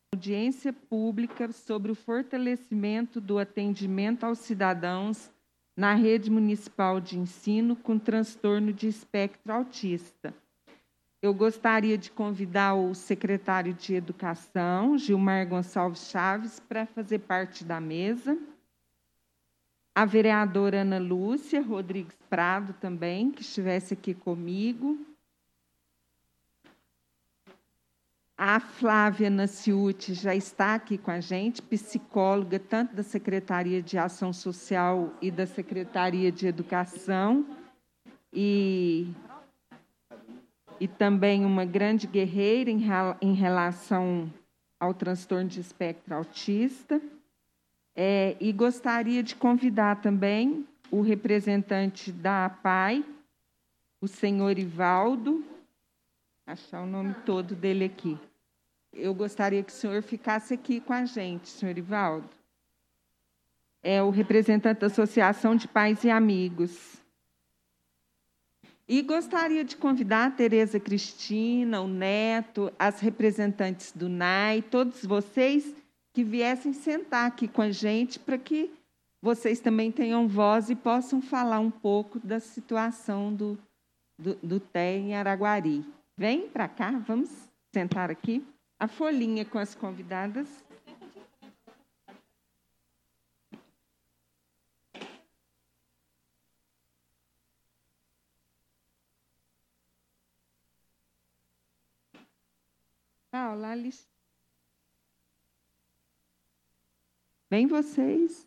audiência pública sobre o fortalecimento do atendimento aos cidadãos na rede municipal de ensino com transtorno de espectro autista. Eu gostaria de convidar o secretário de Educação, Gilmar Gonçalves Chaves, para fazer parte da mesa. A vereadora Ana Lúcia Rodrigues Prado também, que estivesse aqui comigo. A Flávia Naciuti já está aqui com a gente, psicóloga tanto da Secretaria de Ação Social e da Secretaria de Educação, e também uma grande guerreira em relação ao transtorno de espectro autista. E gostaria de convidar também o representante da APAE, o senhor Ivaldo, achar o nome todo dele aqui. Eu gostaria que o senhor ficasse aqui com a gente, senhor Ivaldo. É o representante da Associação de Pais e Amigos. E gostaria de convidar a Tereza Cristina, o Neto, as representantes do NAI, todos vocês que viessem sentar aqui com a gente para que vocês também tenham voz e possam falar um pouco da situação do TEA em Araguari. Vem para cá, vamos sentar aqui. A folhinha com as convidadas. Paula, vem vocês.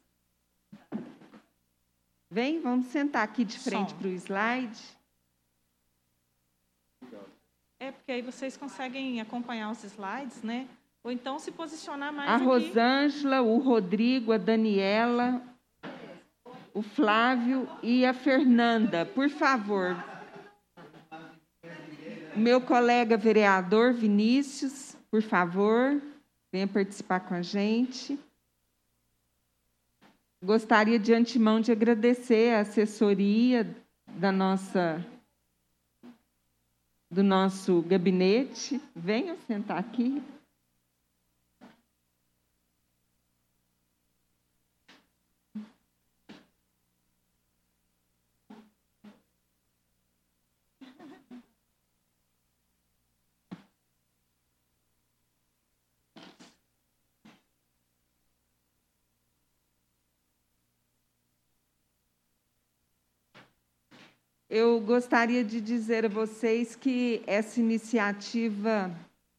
Vem, vamos sentar aqui de frente para o slide. Porque aí vocês conseguem acompanhar os slides, né? Ou então se posicionar mais a aqui. Rosângela, o Rodrigo, a Daniela, o Flávio e a Fernanda, por favor. Meu colega vereador Vinícius, por favor, venha participar com a gente. Gostaria de antemão de agradecer a assessoria do nosso gabinete. Venha sentar aqui. Eu gostaria de dizer a vocês que essa iniciativa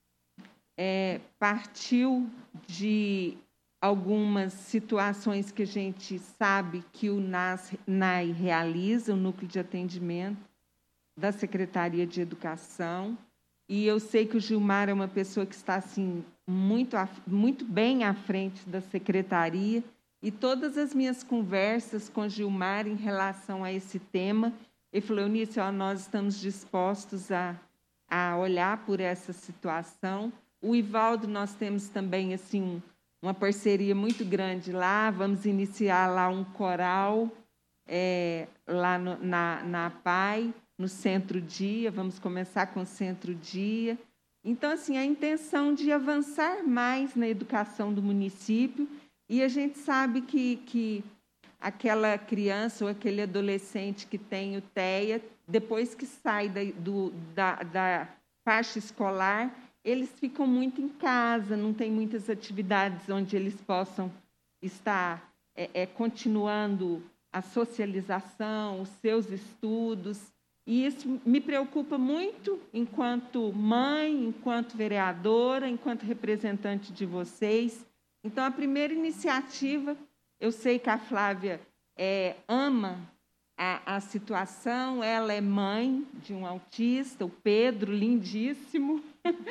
partiu de algumas situações que a gente sabe que o NAI realiza, o Núcleo de Atendimento da Secretaria de Educação, e eu sei que o Gilmar é uma pessoa que está assim, muito bem à frente da Secretaria, e todas as minhas conversas com o Gilmar em relação a esse tema, ele falou: Eunice, nós estamos dispostos a olhar por essa situação. O Ivaldo, nós temos também assim, uma parceria muito grande lá, vamos iniciar lá um coral lá na APAE, no Centro-Dia, vamos começar com o Centro-Dia. Então, assim, a intenção de avançar mais na educação do município, e a gente sabe que aquela criança ou aquele adolescente que tem o TEA, depois que sai da faixa escolar, eles ficam muito em casa, não tem muitas atividades onde eles possam estar continuando a socialização, os seus estudos. E isso me preocupa muito enquanto mãe, enquanto vereadora, enquanto representante de vocês. Então, a primeira iniciativa, eu sei que a Flávia ama a situação, ela é mãe de um autista, o Pedro, lindíssimo,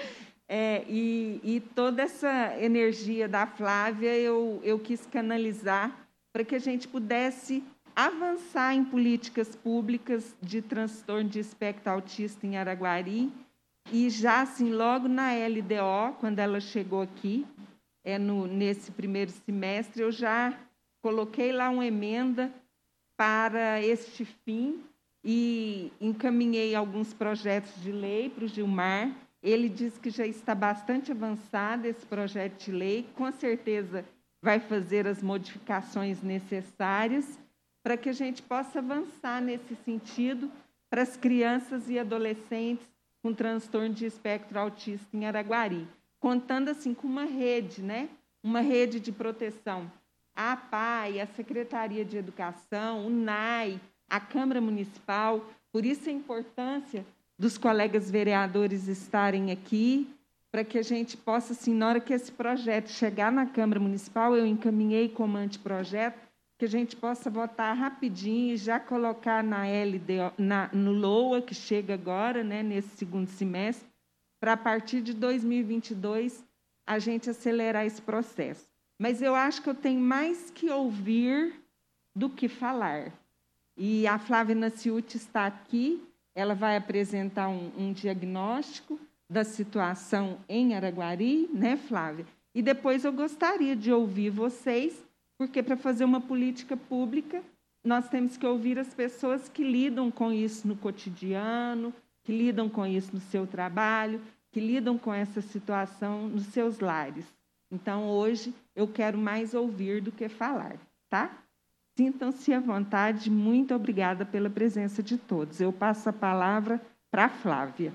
e toda essa energia da Flávia eu quis canalizar para que a gente pudesse avançar em políticas públicas de transtorno de espectro autista em Araguari, e já assim, logo na LDO, quando ela chegou aqui, nesse primeiro semestre, eu já coloquei lá uma emenda para este fim e encaminhei alguns projetos de lei para o Gilmar, ele diz que já está bastante avançado esse projeto de lei, com certeza vai fazer as modificações necessárias para que a gente possa avançar nesse sentido para as crianças e adolescentes com transtorno de espectro autista em Araguari, contando assim com uma rede, né? Uma rede de proteção. A APAE, a Secretaria de Educação, o NAI, a Câmara Municipal, por isso a importância dos colegas vereadores estarem aqui, para que a gente possa, assim, na hora que esse projeto chegar na Câmara Municipal, eu encaminhei como anteprojeto, que a gente possa votar rapidinho e já colocar na LDO, no LOA, que chega agora, né, nesse segundo semestre, para, a partir de 2022, a gente acelerar esse processo. Mas eu acho que eu tenho mais que ouvir do que falar. E a Flávia Naciuti está aqui, ela vai apresentar um diagnóstico da situação em Araguari, né, Flávia? E depois eu gostaria de ouvir vocês, porque para fazer uma política pública, nós temos que ouvir as pessoas que lidam com isso no cotidiano, que lidam com isso no seu trabalho, que lidam com essa situação nos seus lares. Então, hoje, eu quero mais ouvir do que falar, tá? Sintam-se à vontade, muito obrigada pela presença de todos. Eu passo a palavra para a Flávia.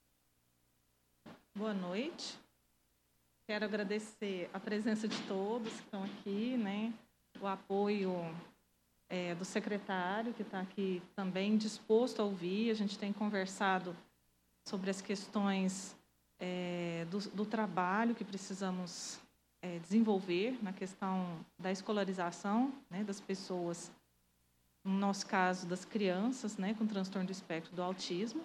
Boa noite. Quero agradecer a presença de todos que estão aqui, né? O apoio do secretário, que está aqui também disposto a ouvir. A gente tem conversado sobre as questões do trabalho que precisamos desenvolver na questão da escolarização, né, das pessoas, no nosso caso, das crianças, né, com transtorno do espectro do autismo.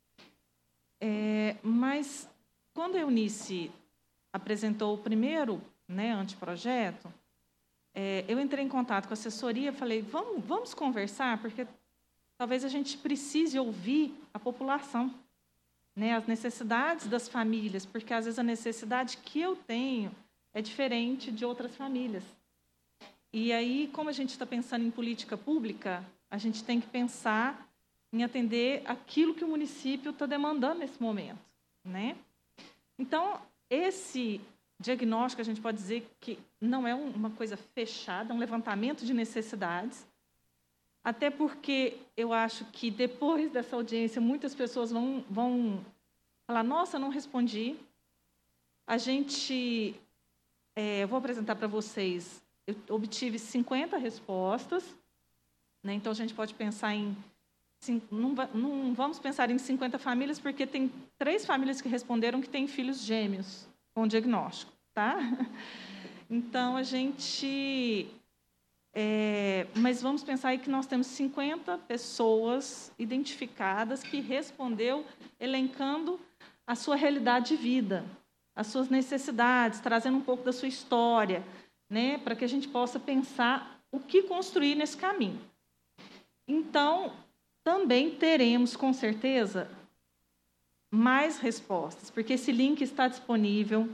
Mas, quando a Eunice apresentou o primeiro, né, anteprojeto, eu entrei em contato com a assessoria e falei, vamos conversar, porque talvez a gente precise ouvir a população, né, as necessidades das famílias, porque, às vezes, a necessidade que eu tenho é diferente de outras famílias. E aí, como a gente está pensando em política pública, a gente tem que pensar em atender aquilo que o município está demandando nesse momento, né? Então, esse diagnóstico, a gente pode dizer que não é uma coisa fechada, é um levantamento de necessidades, até porque eu acho que, depois dessa audiência, muitas pessoas vão falar, nossa, não respondi. A gente... eu vou apresentar para vocês, eu obtive 50 respostas, né? Então, a gente pode pensar em... Não vamos pensar em 50 famílias, porque tem 3 famílias que responderam que têm filhos gêmeos com diagnóstico, tá? Então, a gente... mas vamos pensar aí que nós temos 50 pessoas identificadas que respondeu elencando a sua realidade de vida, as suas necessidades, trazendo um pouco da sua história, né, para que a gente possa pensar o que construir nesse caminho. Então, também teremos, com certeza, mais respostas, porque esse link está disponível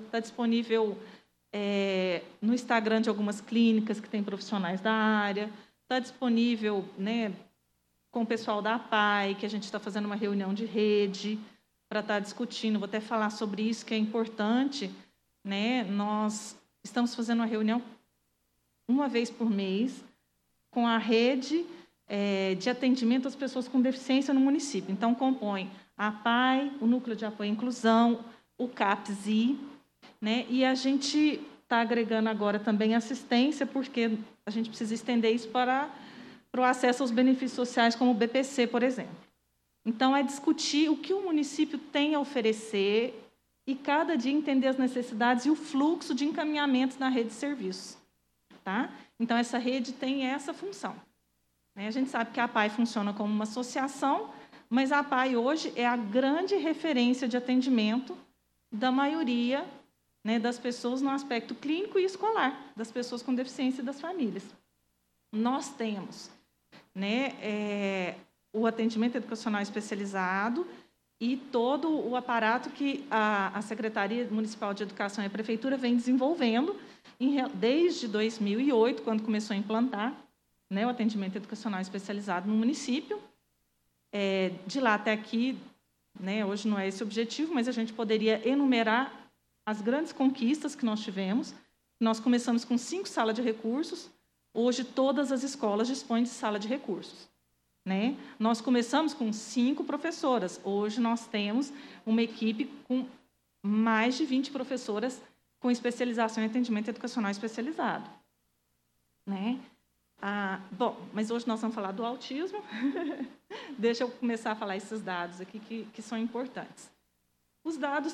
no Instagram de algumas clínicas que têm profissionais da área, está disponível, né, com o pessoal da APAE, que a gente está fazendo uma reunião de rede para estar discutindo. Vou até falar sobre isso, que é importante, né? Nós estamos fazendo uma reunião uma vez por mês com a rede de atendimento às pessoas com deficiência no município. Então, compõe a APAE, o Núcleo de Apoio à Inclusão, o CAPSI, né? E a gente está agregando agora também assistência, porque a gente precisa estender isso para o acesso aos benefícios sociais, como o BPC, por exemplo. Então, é discutir o que o município tem a oferecer e, cada dia, entender as necessidades e o fluxo de encaminhamentos na rede de serviços. Tá? Então, essa rede tem essa função. A gente sabe que a APAE funciona como uma associação, mas a APAE hoje é a grande referência de atendimento da maioria, né, das pessoas no aspecto clínico e escolar, das pessoas com deficiência e das famílias. Nós temos, né, o atendimento educacional especializado e todo o aparato que a Secretaria Municipal de Educação e a Prefeitura vem desenvolvendo desde 2008, quando começou a implantar, né, o atendimento educacional especializado no município. De lá até aqui, né? Hoje não é esse o objetivo, mas a gente poderia enumerar as grandes conquistas que nós tivemos. Nós começamos com 5 salas de recursos, hoje todas as escolas dispõem de sala de recursos, né? Nós começamos com 5 professoras, hoje nós temos uma equipe com mais de 20 professoras com especialização em atendimento educacional especializado, né? Bom, mas hoje nós vamos falar do autismo. Deixa eu começar a falar esses dados aqui que são importantes. Os dados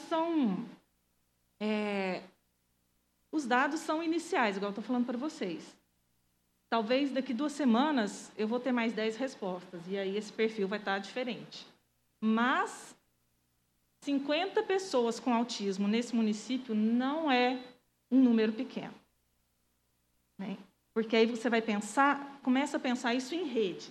são iniciais, igual eu estou falando para vocês. Talvez daqui 2 semanas eu vou ter mais 10 respostas, e aí esse perfil vai estar diferente. Mas 50 pessoas com autismo nesse município não é um número pequeno, né? Porque aí você vai começa a pensar isso em rede.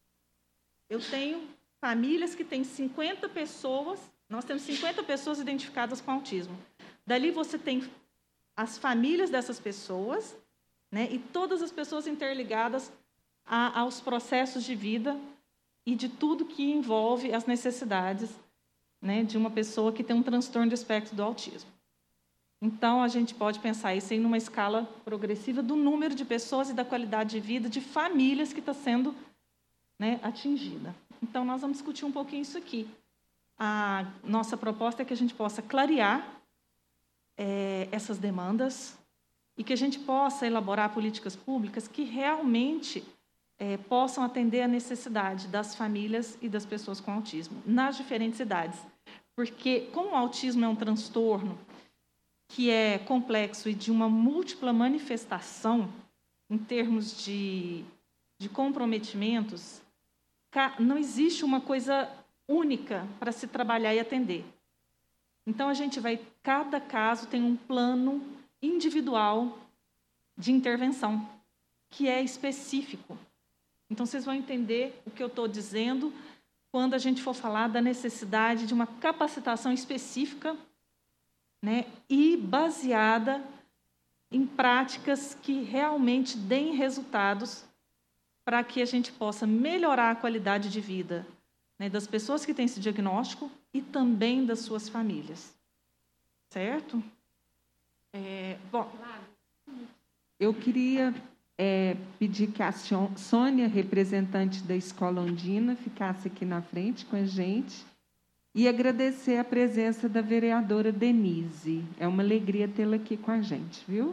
Eu tenho famílias que têm 50 pessoas, nós temos 50 pessoas identificadas com autismo. Dali você tem as famílias dessas pessoas, né, e todas as pessoas interligadas aos processos de vida e de tudo que envolve as necessidades, né, de uma pessoa que tem um transtorno de espectro do autismo. Então, a gente pode pensar isso em uma escala progressiva do número de pessoas e da qualidade de vida de famílias que está sendo, né, atingida. Então, nós vamos discutir um pouquinho isso aqui. A nossa proposta é que a gente possa clarear essas demandas e que a gente possa elaborar políticas públicas que realmente possam atender a necessidade das famílias e das pessoas com autismo, nas diferentes idades. Porque, como o autismo é um transtorno que é complexo e de uma múltipla manifestação em termos de comprometimentos, não existe uma coisa única para se trabalhar e atender. Então, cada caso tem um plano individual de intervenção, que é específico. Então, vocês vão entender o que eu estou dizendo quando a gente for falar da necessidade de uma capacitação específica, né, e baseada em práticas que realmente deem resultados para que a gente possa melhorar a qualidade de vida, né, das pessoas que têm esse diagnóstico e também das suas famílias. Certo? Bom, eu queria pedir que a Sônia, representante da Escola Ondina, ficasse aqui na frente com a gente e agradecer a presença da vereadora Denise. É uma alegria tê-la aqui com a gente, viu?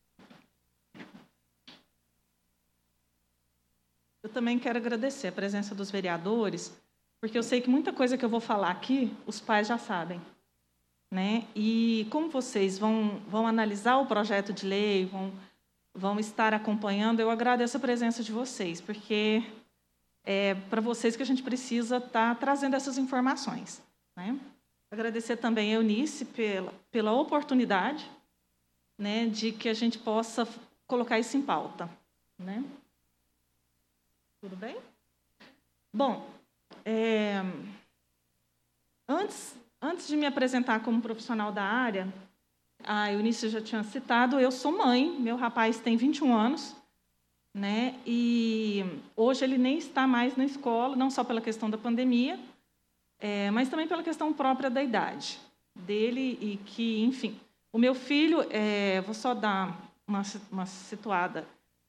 Eu também quero agradecer a presença dos vereadores, porque eu sei que muita coisa que eu vou falar aqui, os pais já sabem, né? E como vocês vão analisar o projeto de lei, vão estar acompanhando, eu agradeço a presença de vocês, porque é para vocês que a gente precisa estar trazendo essas informações, né? Agradecer também a Eunice pela oportunidade, né, de que a gente possa colocar isso em pauta, né? Tudo bem? Bom, antes de me apresentar como profissional da área, a Eunice já tinha citado, eu sou mãe, meu rapaz tem 21 anos, né? E hoje ele nem está mais na escola, não só pela questão da pandemia, mas também pela questão própria da idade dele e que, enfim, o meu filho, vou só dar uma situada.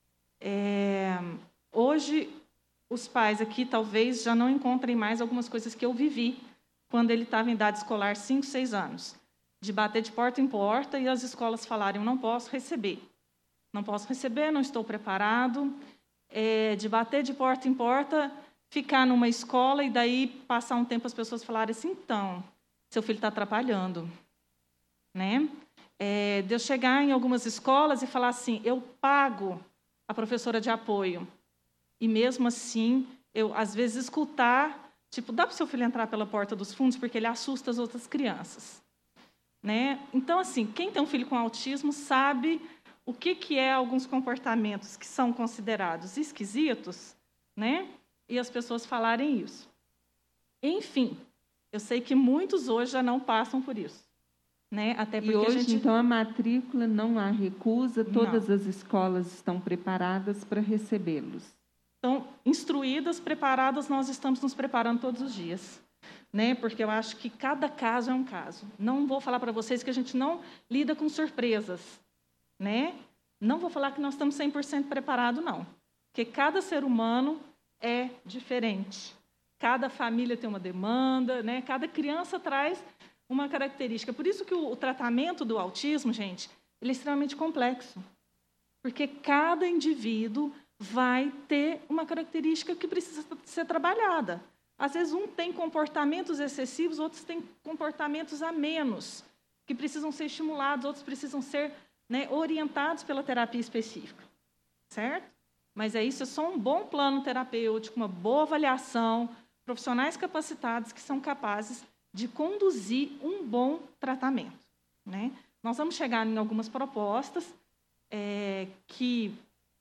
Hoje, os pais aqui talvez já não encontrem mais algumas coisas que eu vivi quando ele estava em idade escolar, 5, 6 anos, de bater de porta em porta e as escolas falarem, não posso receber, não estou preparado, de bater de porta em porta, ficar numa escola e daí passar um tempo as pessoas falarem assim, então, seu filho está atrapalhando, né? De eu chegar em algumas escolas e falar assim, eu pago a professora de apoio, e mesmo assim, eu às vezes escutar, tipo, dá para o seu filho entrar pela porta dos fundos porque ele assusta as outras crianças, né? Então, assim, quem tem um filho com autismo sabe o que é alguns comportamentos que são considerados esquisitos, né? E as pessoas falarem isso. Enfim, eu sei que muitos hoje já não passam por isso, né? Até porque e hoje, então, a matrícula não há recusa, todas as escolas estão preparadas para recebê-los. Então, instruídas, preparadas, nós estamos nos preparando todos os dias. né? Porque eu acho que cada caso é um caso. Não vou falar para vocês que a gente não lida com surpresas, né? Não vou falar que nós estamos 100% preparados, não. Porque cada ser humano é diferente. Cada família tem uma demanda, né? Cada criança traz uma característica. Por isso que o tratamento do autismo, gente, ele é extremamente complexo. Porque cada indivíduo vai ter uma característica que precisa ser trabalhada. Às vezes, um tem comportamentos excessivos, outros têm comportamentos a menos, que precisam ser estimulados, outros precisam ser, né, orientados pela terapia específica. Certo? Mas isso é só um bom plano terapêutico, uma boa avaliação, profissionais capacitados que são capazes de conduzir um bom tratamento, né? Nós vamos chegar em algumas propostas que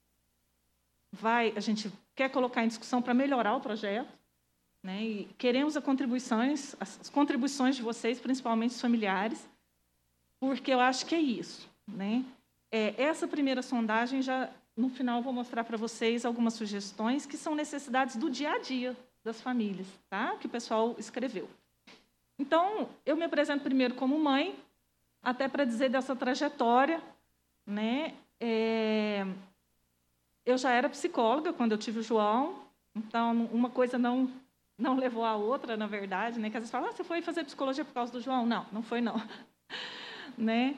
a gente quer colocar em discussão para melhorar o projeto, né? E queremos as contribuições de vocês, principalmente os familiares, porque eu acho que é isso, né? Essa primeira sondagem, já no final vou mostrar para vocês algumas sugestões que são necessidades do dia a dia das famílias, tá? Que o pessoal escreveu. Então, eu me apresento primeiro como mãe, até para dizer dessa trajetória, né? Eu já era psicóloga quando eu tive o João, então uma coisa não levou à outra, na verdade, né? Que às vezes fala, você foi fazer psicologia por causa do João? Não foi não, né?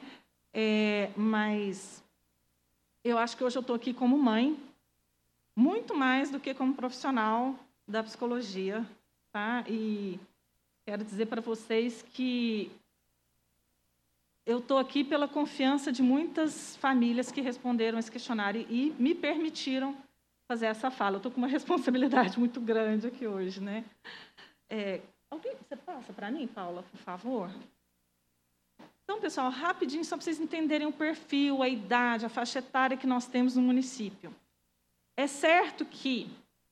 Mas eu acho que hoje eu estou aqui como mãe, muito mais do que como profissional da psicologia, tá? E quero dizer para vocês que eu estou aqui pela confiança de muitas famílias que responderam esse questionário e me permitiram fazer essa fala. Eu estou com uma responsabilidade muito grande aqui hoje, né? Você passa para mim, Paula, por favor? Então, pessoal, rapidinho, só para vocês entenderem o perfil, a idade, a faixa etária que nós temos no município. É certo que,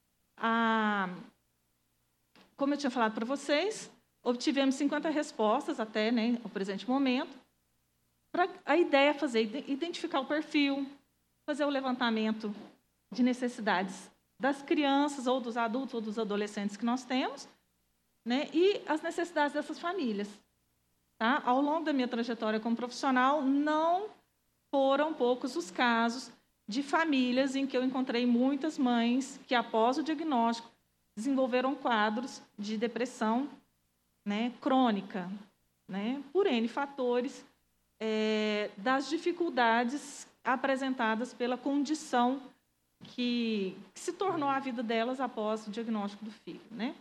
como eu tinha falado para vocês, obtivemos 50 respostas até, né, o presente momento. A ideia é identificar o perfil, fazer o levantamento de necessidades das crianças, ou dos adultos, ou dos adolescentes que nós temos, né, e as necessidades dessas famílias. Tá? Ao longo da minha trajetória como profissional, não foram poucos os casos de famílias em que eu encontrei muitas mães que, após o diagnóstico, desenvolveram quadros de depressão, né, crônica, né, por N fatores, das dificuldades apresentadas pela condição que se tornou a vida delas após o diagnóstico do filho, né?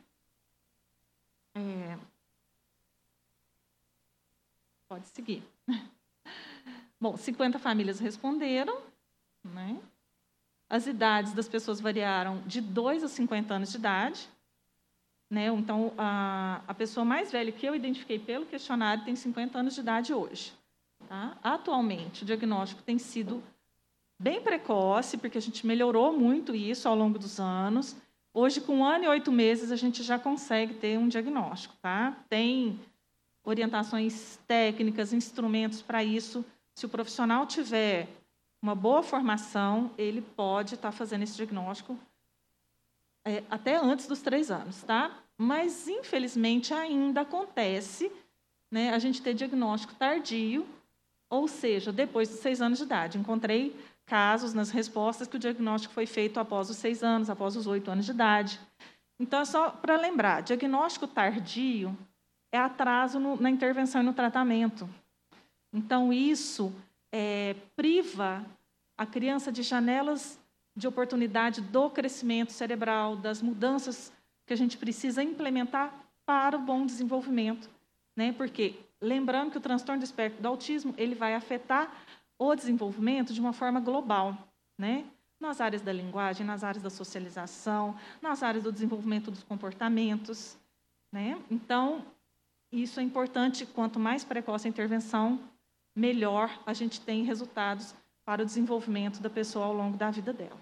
Pode seguir. Bom, 50 famílias responderam, né? As idades das pessoas variaram de 2 a 50 anos de idade, né? Então, a pessoa mais velha que eu identifiquei pelo questionário tem 50 anos de idade hoje. Tá? Atualmente, o diagnóstico tem sido bem precoce, porque a gente melhorou muito isso ao longo dos anos. Hoje, com 1 ano e 8 meses, a gente já consegue ter um diagnóstico. Tá? Tem orientações técnicas, instrumentos para isso. Se o profissional tiver uma boa formação, ele pode estar fazendo esse diagnóstico até antes dos 3 anos. Tá? Mas, infelizmente, ainda acontece, né, a gente ter diagnóstico tardio, ou seja, depois dos 6 anos de idade. Encontrei casos nas respostas que o diagnóstico foi feito após os 6 anos, após os 8 anos de idade. Então, é só para lembrar, diagnóstico tardio é atraso na intervenção e no tratamento. Então, isso priva a criança de janelas de oportunidade do crescimento cerebral, das mudanças que a gente precisa implementar para o bom desenvolvimento, né? Porque, lembrando que o transtorno do espectro do autismo ele vai afetar o desenvolvimento de uma forma global, né? Nas áreas da linguagem, nas áreas da socialização, nas áreas do desenvolvimento dos comportamentos, né? Então, isso é importante. Quanto mais precoce a intervenção, melhor a gente tem resultados para o desenvolvimento da pessoa ao longo da vida dela.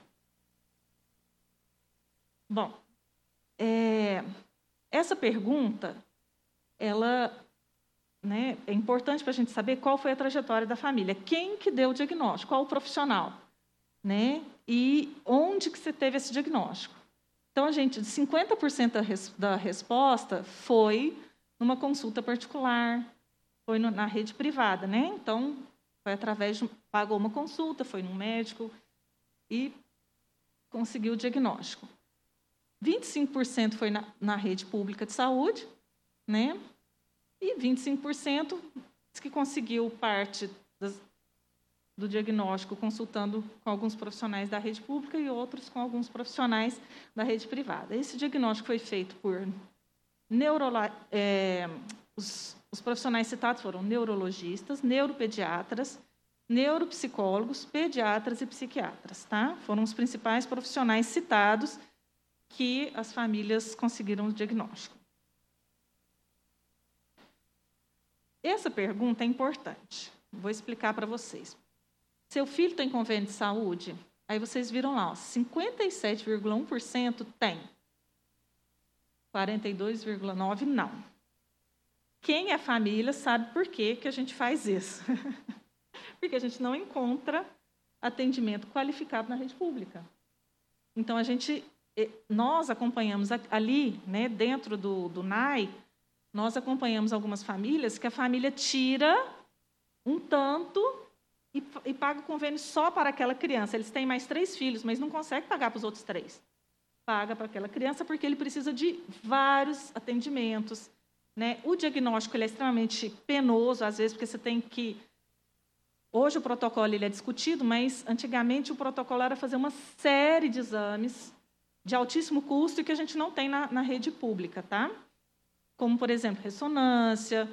Bom, essa pergunta, ela, né, é importante para a gente saber qual foi a trajetória da família. Quem que deu o diagnóstico? Qual o profissional? Né? E onde que você teve esse diagnóstico? Então, a gente, 50% da resposta foi numa consulta particular, foi na rede privada, né? Então, foi através pagou uma consulta, foi num médico e conseguiu o diagnóstico. 25% foi na rede pública de saúde, né? E 25% que conseguiu parte do diagnóstico consultando com alguns profissionais da rede pública e outros com alguns profissionais da rede privada. Esse diagnóstico foi feito por os profissionais citados foram neurologistas, neuropediatras, neuropsicólogos, pediatras e psiquiatras, tá? Foram os principais profissionais citados que as famílias conseguiram o diagnóstico. Essa pergunta é importante. Vou explicar para vocês. Seu filho tem convênio de saúde? Aí vocês viram lá, 57,1% tem. 42,9% não. Quem é família sabe por que a gente faz isso. Porque a gente não encontra atendimento qualificado na rede pública. Então, nós acompanhamos ali, né, dentro do NAI, nós acompanhamos algumas famílias que a família tira um tanto e paga o convênio só para aquela criança. Eles têm mais 3 filhos, mas não conseguem pagar para os outros 3. Paga para aquela criança porque ele precisa de vários atendimentos, né? O diagnóstico ele é extremamente penoso, às vezes, porque você tem que... Hoje o protocolo ele é discutido, mas antigamente o protocolo era fazer uma série de exames de altíssimo custo e que a gente não tem na rede pública, tá? Como, por exemplo, ressonância,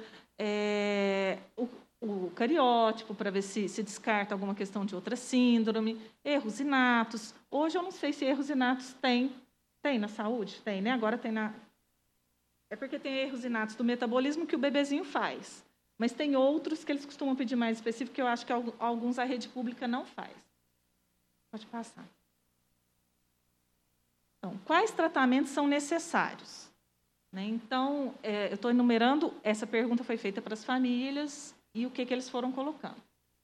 o cariótipo, para ver se descarta alguma questão de outra síndrome, erros inatos. Hoje eu não sei se erros inatos tem na saúde? Tem, né? Agora tem na... É porque tem erros inatos do metabolismo que o bebezinho faz. Mas tem outros que eles costumam pedir mais específico, que eu acho que alguns a rede pública não faz. Pode passar. Então, quais tratamentos são necessários? Né? Então, eu estou enumerando, essa pergunta foi feita para as famílias e o que eles foram colocando.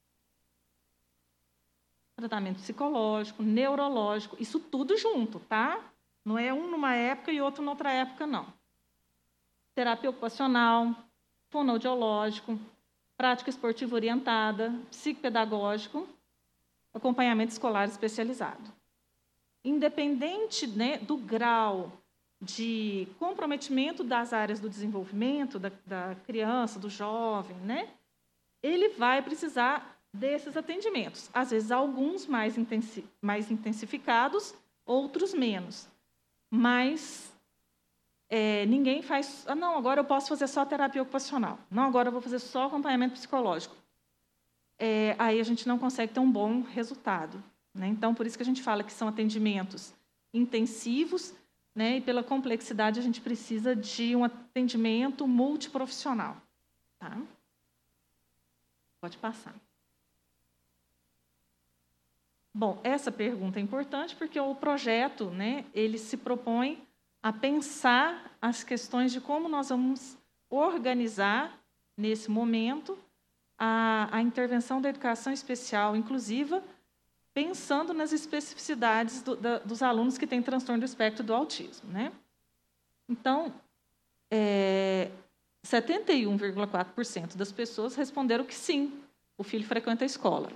Tratamento psicológico, neurológico, isso tudo junto, tá? Não é um numa época e outro noutra época, não. Terapia ocupacional, fonoaudiológico, prática esportiva orientada, psicopedagógico, acompanhamento escolar especializado. Independente, né, do grau de comprometimento das áreas do desenvolvimento da criança, do jovem, né, ele vai precisar desses atendimentos. Às vezes, alguns mais intensificados, outros menos. Mas ninguém faz... não, agora eu posso fazer só terapia ocupacional. Não, agora eu vou fazer só acompanhamento psicológico. Aí a gente não consegue ter um bom resultado. Né? Então, por isso que a gente fala que são atendimentos intensivos, né? E pela complexidade a gente precisa de um atendimento multiprofissional. Tá? Pode passar. Bom, essa pergunta é importante porque o projeto, né, ele se propõe a pensar as questões de como nós vamos organizar, nesse momento, a intervenção da educação especial inclusiva, pensando nas especificidades dos alunos que têm transtorno do espectro do autismo. Né? Então, 71,4% das pessoas responderam que sim, o filho frequenta a escola.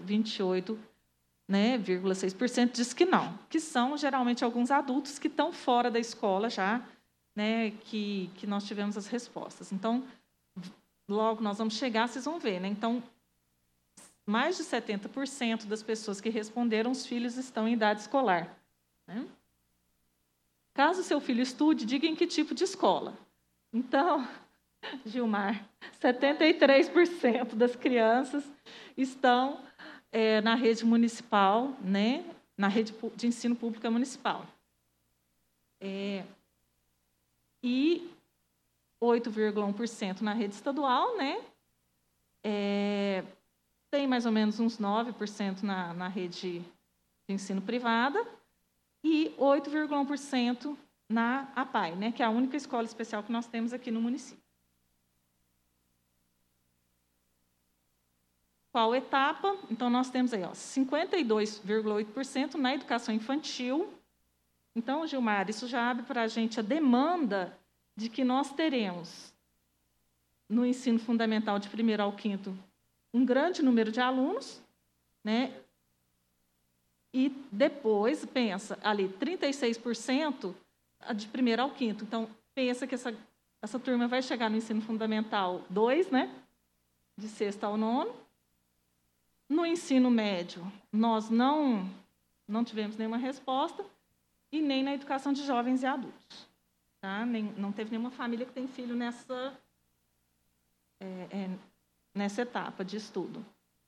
28,6% diz que não, que são geralmente alguns adultos que estão fora da escola já, né, que nós tivemos as respostas. Então, logo nós vamos chegar, vocês vão ver. Né? Então, mais de 70% das pessoas que responderam, os filhos estão em idade escolar. Né? Caso seu filho estude, diga em que tipo de escola. Então, Gilmar, 73% das crianças estão na rede municipal, né? Na rede de ensino pública municipal. E 8,1% na rede estadual, né? Tem mais ou menos uns 9% na rede de ensino privada e 8,1% na APAE, né, que é a única escola especial que nós temos aqui no município. Qual etapa? Então, nós temos aí 52,8% na educação infantil. Então, Gilmar, isso já abre para a gente a demanda de que nós teremos no ensino fundamental de 1º ao 5º, um grande número de alunos, né? E depois, pensa, ali, 36% de 1º ao 5º. Então, pensa que essa turma vai chegar no ensino fundamental 2, né? De 6º ao 9º. No ensino médio, nós não tivemos nenhuma resposta, e nem na educação de jovens e adultos. Tá? Não teve nenhuma família que tem filho nessa etapa de estudo.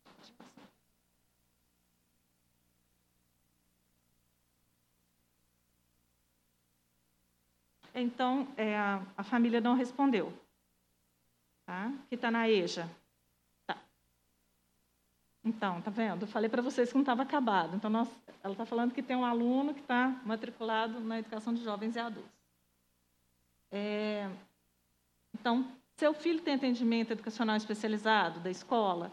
Então, a família não respondeu. Tá? Que está na EJA. Tá. Então, tá vendo? Eu falei para vocês que não estava acabado. Então, ela está falando que tem um aluno que está matriculado na educação de jovens e adultos. Então, seu filho tem atendimento educacional especializado da escola?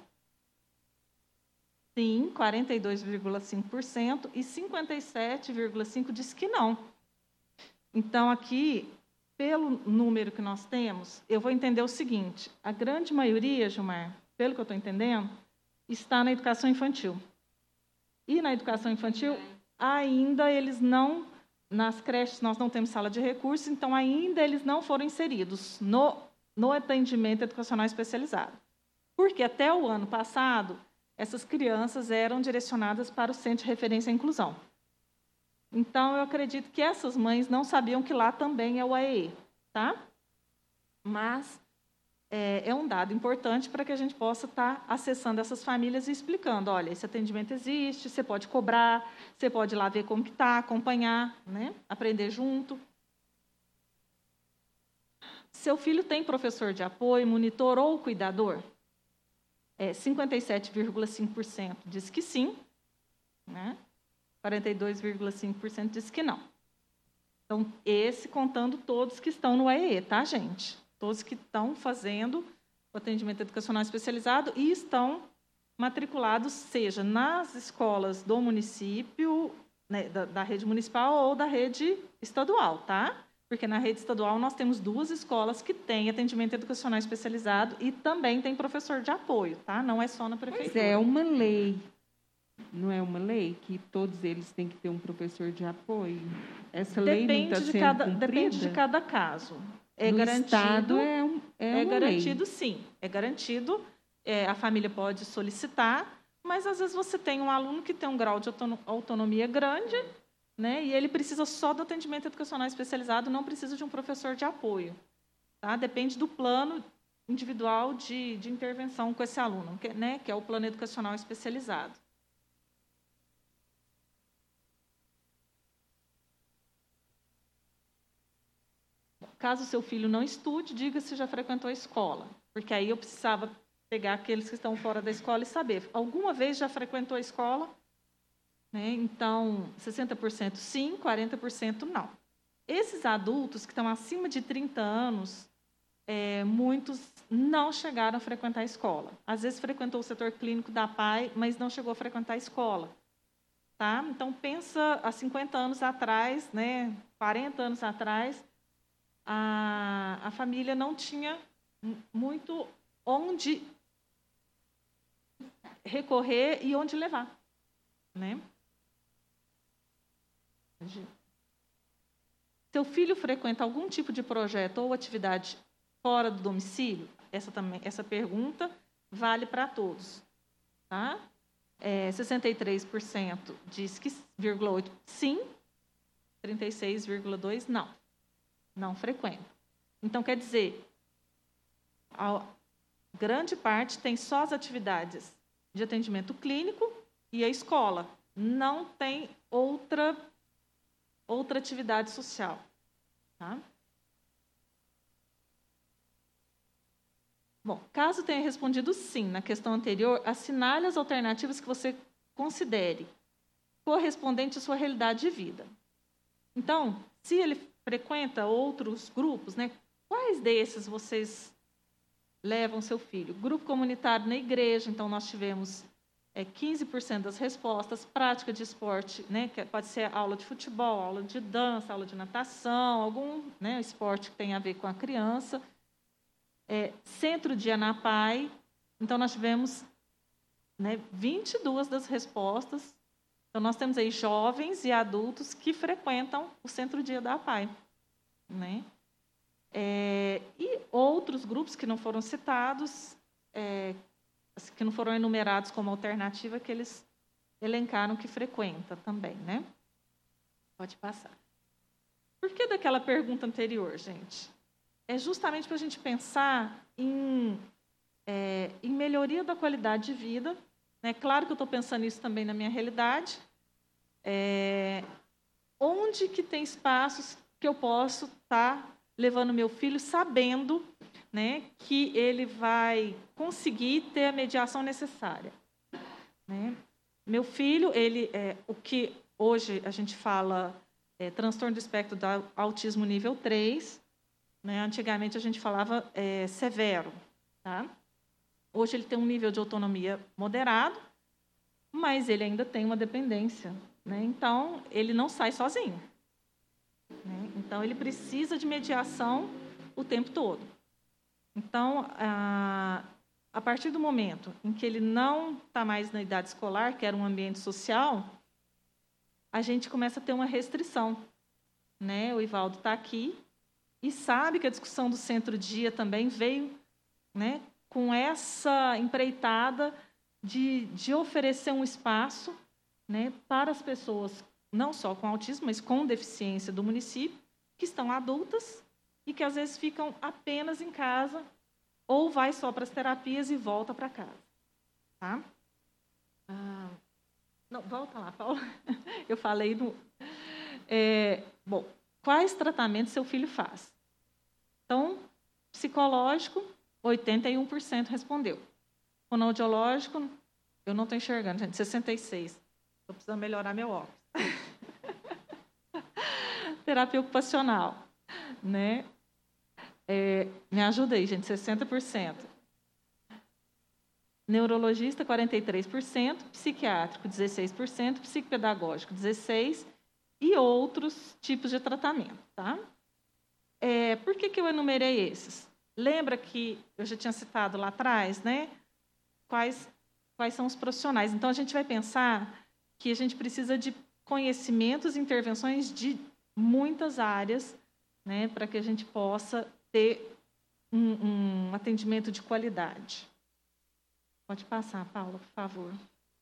Sim, 42,5%, e 57,5% diz que não. Então, aqui, pelo número que nós temos, eu vou entender o seguinte: a grande maioria, Gilmar, pelo que eu estou entendendo, está na educação infantil. E na educação infantil, ainda eles não, nas creches nós não temos sala de recursos, então ainda eles não foram inseridos no atendimento educacional especializado. Porque até o ano passado, essas crianças eram direcionadas para o Centro de Referência à Inclusão. Então, eu acredito que essas mães não sabiam que lá também é o AEE, tá? Mas é um dado importante para que a gente possa estar acessando essas famílias e explicando: olha, esse atendimento existe, você pode cobrar, você pode ir lá ver como que está, acompanhar, né? Aprender junto. Seu filho tem professor de apoio, monitor ou cuidador? 57,5% diz que sim, né? 42,5% diz que não. Então, esse contando todos que estão no AEE, tá, gente? Todos que estão fazendo o atendimento educacional especializado e estão matriculados, seja nas escolas do município, né, da rede municipal ou da rede estadual, tá? Porque na rede estadual nós temos 2 escolas que têm atendimento educacional especializado e também tem professor de apoio, tá? Não é só na prefeitura. Mas é uma lei. Não é uma lei que todos eles têm que ter um professor de apoio? Essa lei não está sendo cumprida? Depende de cada caso. No garantido, Estado é garantido, lei. Sim. É garantido. A família pode solicitar, mas às vezes você tem um aluno que tem um grau de autonomia grande, né, e ele precisa só do atendimento educacional especializado, não precisa de um professor de apoio. Tá? Depende do plano individual de intervenção com esse aluno, que é o plano educacional especializado. Caso o seu filho não estude, diga se já frequentou a escola, porque aí eu precisava pegar aqueles que estão fora da escola e saber. Alguma vez já frequentou a escola? Né? Então, 60% sim, 40% não. Esses adultos que estão acima de 30 anos, muitos não chegaram a frequentar a escola. Às vezes frequentou o setor clínico da PAI, mas não chegou a frequentar a escola. Tá? Então, pensa há 50 anos atrás, né, 40 anos atrás, a família não tinha muito onde recorrer e onde levar, né? Seu filho frequenta algum tipo de projeto ou atividade fora do domicílio? Essa pergunta vale para todos, tá? 63% diz que 0,8% sim, 36,2% não frequenta. Então, quer dizer, a grande parte tem só as atividades de atendimento clínico e a escola. Não tem outra atividade social. Tá? Bom, caso tenha respondido sim na questão anterior, assinale as alternativas que você considere correspondente à sua realidade de vida. Então, se ele frequenta outros grupos, né, quais desses vocês levam seu filho? Grupo comunitário na igreja, então nós tivemos 15% das respostas. Prática de esporte, né, que pode ser aula de futebol, aula de dança, aula de natação, algum, né, esporte que tenha a ver com a criança. Centro de ANAPAI. Então, nós tivemos 22 das respostas. Então, nós temos aí jovens e adultos que frequentam o centro-dia da APAI. Né? E outros grupos que não foram citados, que não foram enumerados como alternativa, que eles elencaram que frequenta também. Né? Pode passar. Por que daquela pergunta anterior, gente? É justamente para a gente pensar em melhoria da qualidade de vida. Né? Claro que eu estou pensando isso também na minha realidade. Onde que tem espaços que eu posso estar levando meu filho sabendo, né, que ele vai conseguir ter a mediação necessária. Né? Meu filho, o que hoje a gente fala transtorno do espectro do autismo nível 3, né? Antigamente a gente falava severo. Tá? Hoje ele tem um nível de autonomia moderado, mas ele ainda tem uma dependência. Né? Então, ele não sai sozinho. Né? Então, ele precisa de mediação o tempo todo. Então, a partir do momento em que ele não está mais na idade escolar, que era um ambiente social, a gente começa a ter uma restrição. Né? O Ivaldo está aqui e sabe que a discussão do centro-dia também veio, né, com essa empreitada de oferecer um espaço, né, para as pessoas, não só com autismo, mas com deficiência do município, que estão adultas e que às vezes ficam apenas em casa ou vai só para as terapias e volta para casa. Tá? Não, volta lá, Paula. Eu falei no... bom, quais tratamentos seu filho faz? Então, psicológico, 81% respondeu. Fonoaudiológico, eu não estou enxergando, gente, 66%. Estou precisando melhorar meu óculos. Terapia ocupacional. Né? Me ajuda aí, gente, 60%. Neurologista, 43%. Psiquiátrico, 16%. Psicopedagógico, 16%. E outros tipos de tratamento. Tá? Por que eu enumerei esses? Lembra que eu já tinha citado lá atrás, né? Quais são os profissionais? Então, a gente vai pensar que a gente precisa de conhecimentos e intervenções de muitas áreas, né, para que a gente possa ter um atendimento de qualidade. Pode passar, Paula, por favor.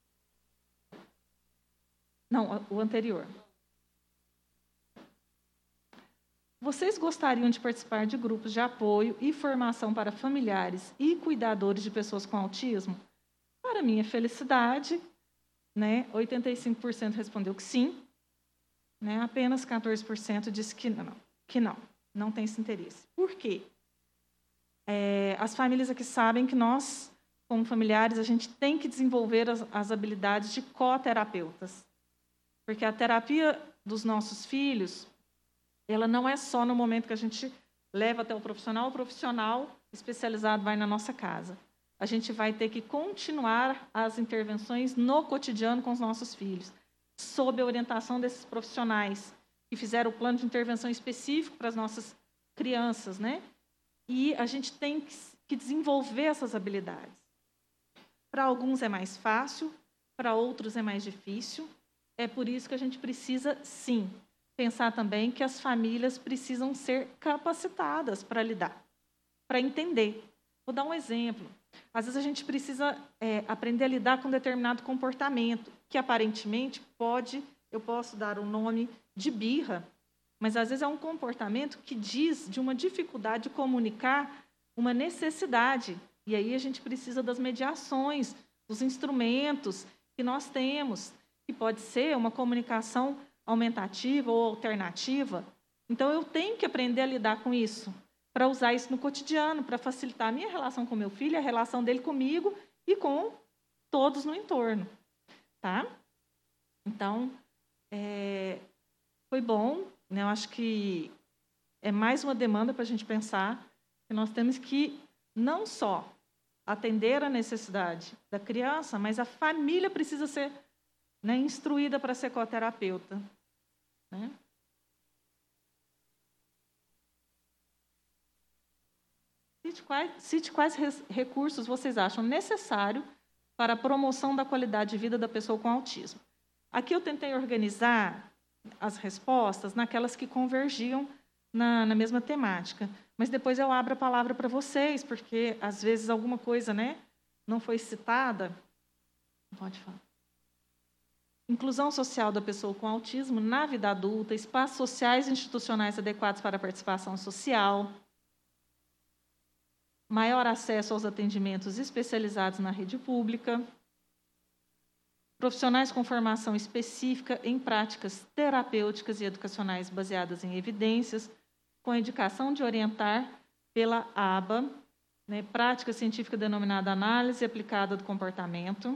Não, o anterior. Vocês gostariam de participar de grupos de apoio e formação para familiares e cuidadores de pessoas com autismo? Para minha felicidade, né, 85% respondeu que sim, né, apenas 14% disse que não tem esse interesse. Por quê? As famílias aqui sabem que nós, como familiares, a gente tem que desenvolver as habilidades de coterapeutas, porque a terapia dos nossos filhos, ela não é só no momento que a gente leva até o profissional especializado vai na nossa casa. A gente vai ter que continuar as intervenções no cotidiano com os nossos filhos, sob a orientação desses profissionais que fizeram o plano de intervenção específico para as nossas crianças, né? E a gente tem que desenvolver essas habilidades. Para alguns é mais fácil, para outros é mais difícil. É por isso que a gente precisa, sim, pensar também que as famílias precisam ser capacitadas para lidar, para entender. Vou dar um exemplo. Às vezes a gente precisa aprender a lidar com determinado comportamento, que aparentemente eu posso dar o nome de birra, mas às vezes é um comportamento que diz de uma dificuldade de comunicar uma necessidade. E aí a gente precisa das mediações, dos instrumentos que nós temos, que pode ser uma comunicação aumentativa ou alternativa. Então, eu tenho que aprender a lidar com isso, para usar isso no cotidiano, para facilitar a minha relação com meu filho, a relação dele comigo e com todos no entorno. Tá? Então, foi bom, né? Eu acho que é mais uma demanda para a gente pensar que nós temos que não só atender a necessidade da criança, mas a família precisa ser, né, instruída para ser coterapeuta. Né? Cite quais recursos vocês acham necessário para a promoção da qualidade de vida da pessoa com autismo. Aqui eu tentei organizar as respostas naquelas que convergiam na mesma temática. Mas depois eu abro a palavra para vocês, porque, às vezes, alguma coisa, né, não foi citada. Pode falar. Inclusão social da pessoa com autismo na vida adulta, espaços sociais e institucionais adequados para a participação social, maior acesso aos atendimentos especializados na rede pública, profissionais com formação específica em práticas terapêuticas e educacionais baseadas em evidências, com a indicação de orientar pela ABA, né, prática científica denominada análise aplicada do comportamento.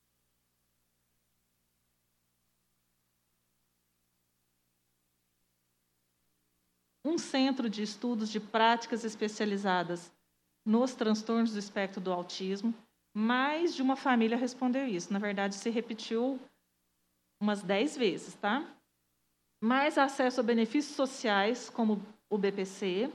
Um centro de estudos de práticas especializadas nos transtornos do espectro do autismo. Mais de uma família respondeu isso. Na verdade, se repetiu umas 10 vezes, tá? Mais acesso a benefícios sociais, como o BPC.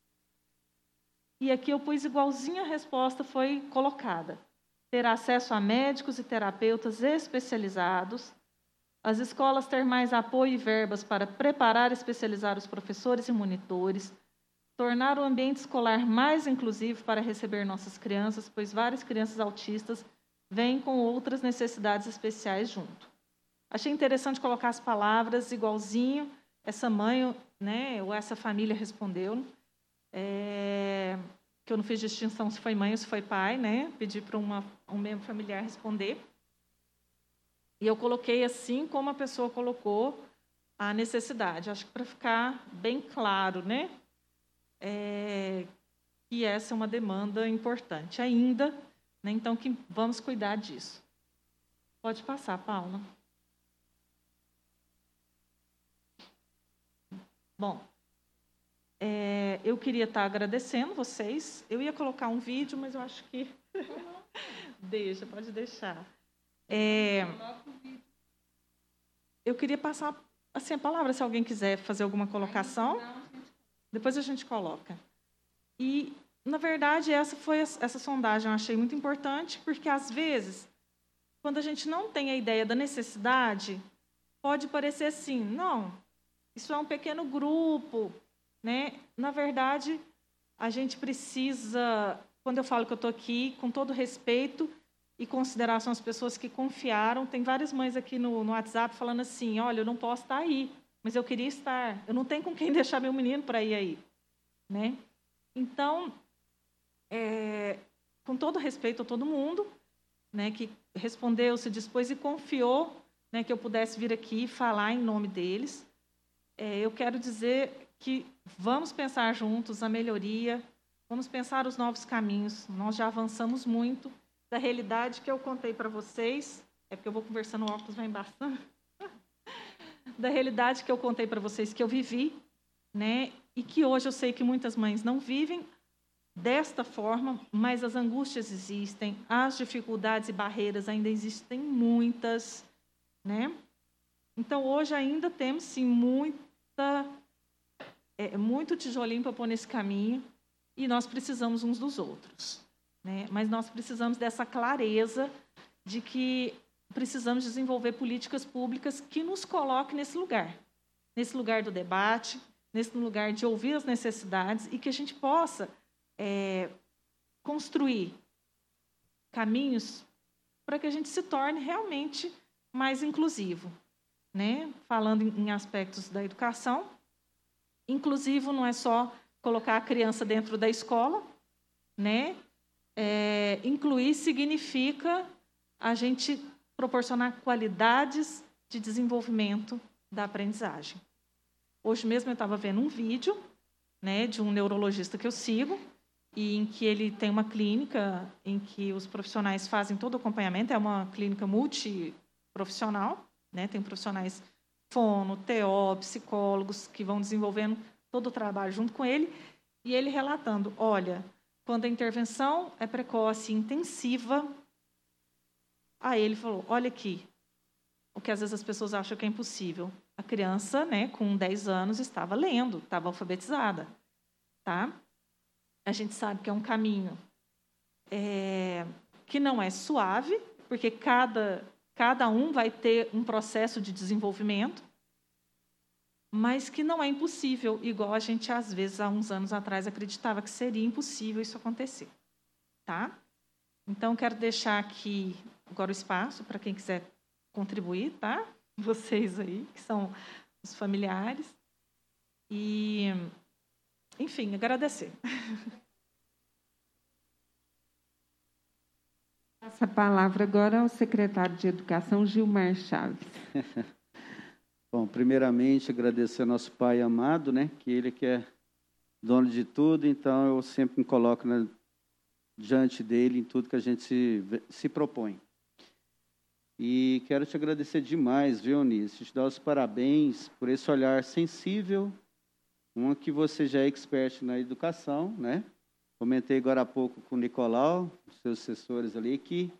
E aqui eu pus igualzinho a resposta foi colocada. Ter acesso a médicos e terapeutas especializados. As escolas ter mais apoio e verbas para preparar e especializar os professores e monitores. Tornar o ambiente escolar mais inclusivo para receber nossas crianças, pois várias crianças autistas vêm com outras necessidades especiais junto. Achei interessante colocar as palavras igualzinho, essa mãe, né, ou essa família respondeu, que eu não fiz distinção se foi mãe ou se foi pai, né, pedi para um membro familiar responder. E eu coloquei assim como a pessoa colocou a necessidade, acho que para ficar bem claro, né? Que essa é uma demanda importante ainda, né? Então, que vamos cuidar disso. Pode passar, Paula. Bom, eu queria estar agradecendo vocês. Eu ia colocar um vídeo, mas eu acho que... pode deixar. Eu queria passar assim, a palavra, se alguém quiser fazer alguma colocação. Depois a gente coloca. E, na verdade, essa sondagem eu achei muito importante, porque, às vezes, quando a gente não tem a ideia da necessidade, pode parecer assim, não, isso é um pequeno grupo, né? Na verdade, a gente precisa, quando eu falo que eu estou aqui, com todo respeito e consideração às pessoas que confiaram, tem várias mães aqui no WhatsApp falando assim, olha, eu não posso estar aí, mas eu queria estar, eu não tenho com quem deixar meu menino para ir aí. Né? Então, com todo respeito a todo mundo, né, que respondeu, se dispôs e confiou, né, que eu pudesse vir aqui e falar em nome deles, eu quero dizer que vamos pensar juntos a melhoria, vamos pensar os novos caminhos. Nós já avançamos muito da realidade que eu contei para vocês, porque eu vou conversando, o óculos vai embaçando, da realidade que eu contei para vocês que eu vivi, né? E que hoje eu sei que muitas mães não vivem desta forma, mas as angústias existem, as dificuldades e barreiras ainda existem muitas, né? Então, hoje ainda temos, sim, muito tijolinho para pôr nesse caminho e nós precisamos uns dos outros, né? Mas nós precisamos dessa clareza de que precisamos desenvolver políticas públicas que nos coloquem nesse lugar do debate, nesse lugar de ouvir as necessidades e que a gente possa construir caminhos para que a gente se torne realmente mais inclusivo, né? Falando em aspectos da educação, inclusivo não é só colocar a criança dentro da escola, né? Incluir significa a gente proporcionar qualidades de desenvolvimento da aprendizagem. Hoje mesmo eu estava vendo um vídeo, né, de um neurologista que eu sigo, e em que ele tem uma clínica em que os profissionais fazem todo o acompanhamento, é uma clínica multiprofissional, né, tem profissionais fono, TO, psicólogos, que vão desenvolvendo todo o trabalho junto com ele, e ele relatando, olha, quando a intervenção é precoce e intensiva, aí ele falou, olha aqui, o que às vezes as pessoas acham que é impossível. A criança, né, com 10 anos, estava lendo, estava alfabetizada. Tá? A gente sabe que é um caminho que não é suave, porque cada um vai ter um processo de desenvolvimento, mas que não é impossível, igual a gente, às vezes, há uns anos atrás, acreditava que seria impossível isso acontecer. Tá? Então, quero deixar aqui agora o espaço para quem quiser contribuir, tá? Vocês aí, que são os familiares. E, enfim, agradecer. Essa palavra agora ao secretário de Educação, Gilmar Chaves. Bom, primeiramente, agradecer ao nosso Pai amado, né? Que Ele que é dono de tudo, então eu sempre me coloco diante dEle em tudo que a gente se propõe. E quero te agradecer demais, viu, Eunice? Te dar os parabéns por esse olhar sensível, que você já é expert na educação, né? Comentei agora há pouco com o Nicolau, os seus assessores ali,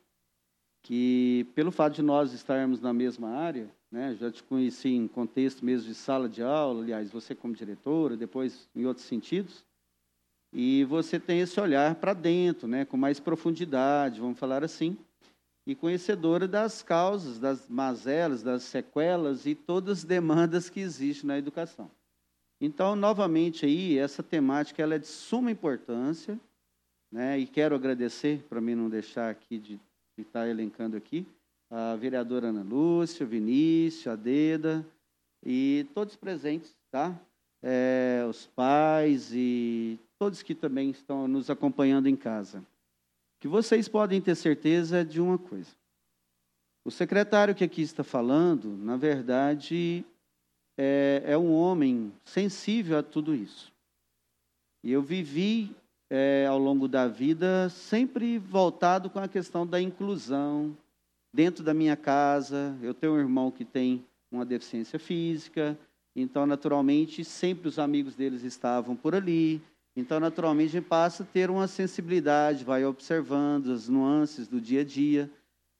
que pelo fato de nós estarmos na mesma área, né? Já te conheci em contexto mesmo de sala de aula, aliás, você como diretora, depois em outros sentidos, e você tem esse olhar para dentro, né? Com mais profundidade, vamos falar assim, e conhecedora das causas, das mazelas, das sequelas e todas as demandas que existem na educação. Então, novamente, aí, essa temática ela é de suma importância, né? E quero agradecer, para mim não deixar aqui de estar elencando aqui, a vereadora Ana Lúcia, o Vinícius, a Deda e todos presentes, tá? Os pais e todos que também estão nos acompanhando em casa. Que vocês podem ter certeza de uma coisa. O secretário que aqui está falando, na verdade, é um homem sensível a tudo isso. E eu vivi, ao longo da vida, sempre voltado com a questão da inclusão. Dentro da minha casa, eu tenho um irmão que tem uma deficiência física, então, naturalmente, sempre os amigos deles estavam por ali. Então, naturalmente, a gente passa a ter uma sensibilidade, vai observando as nuances do dia a dia.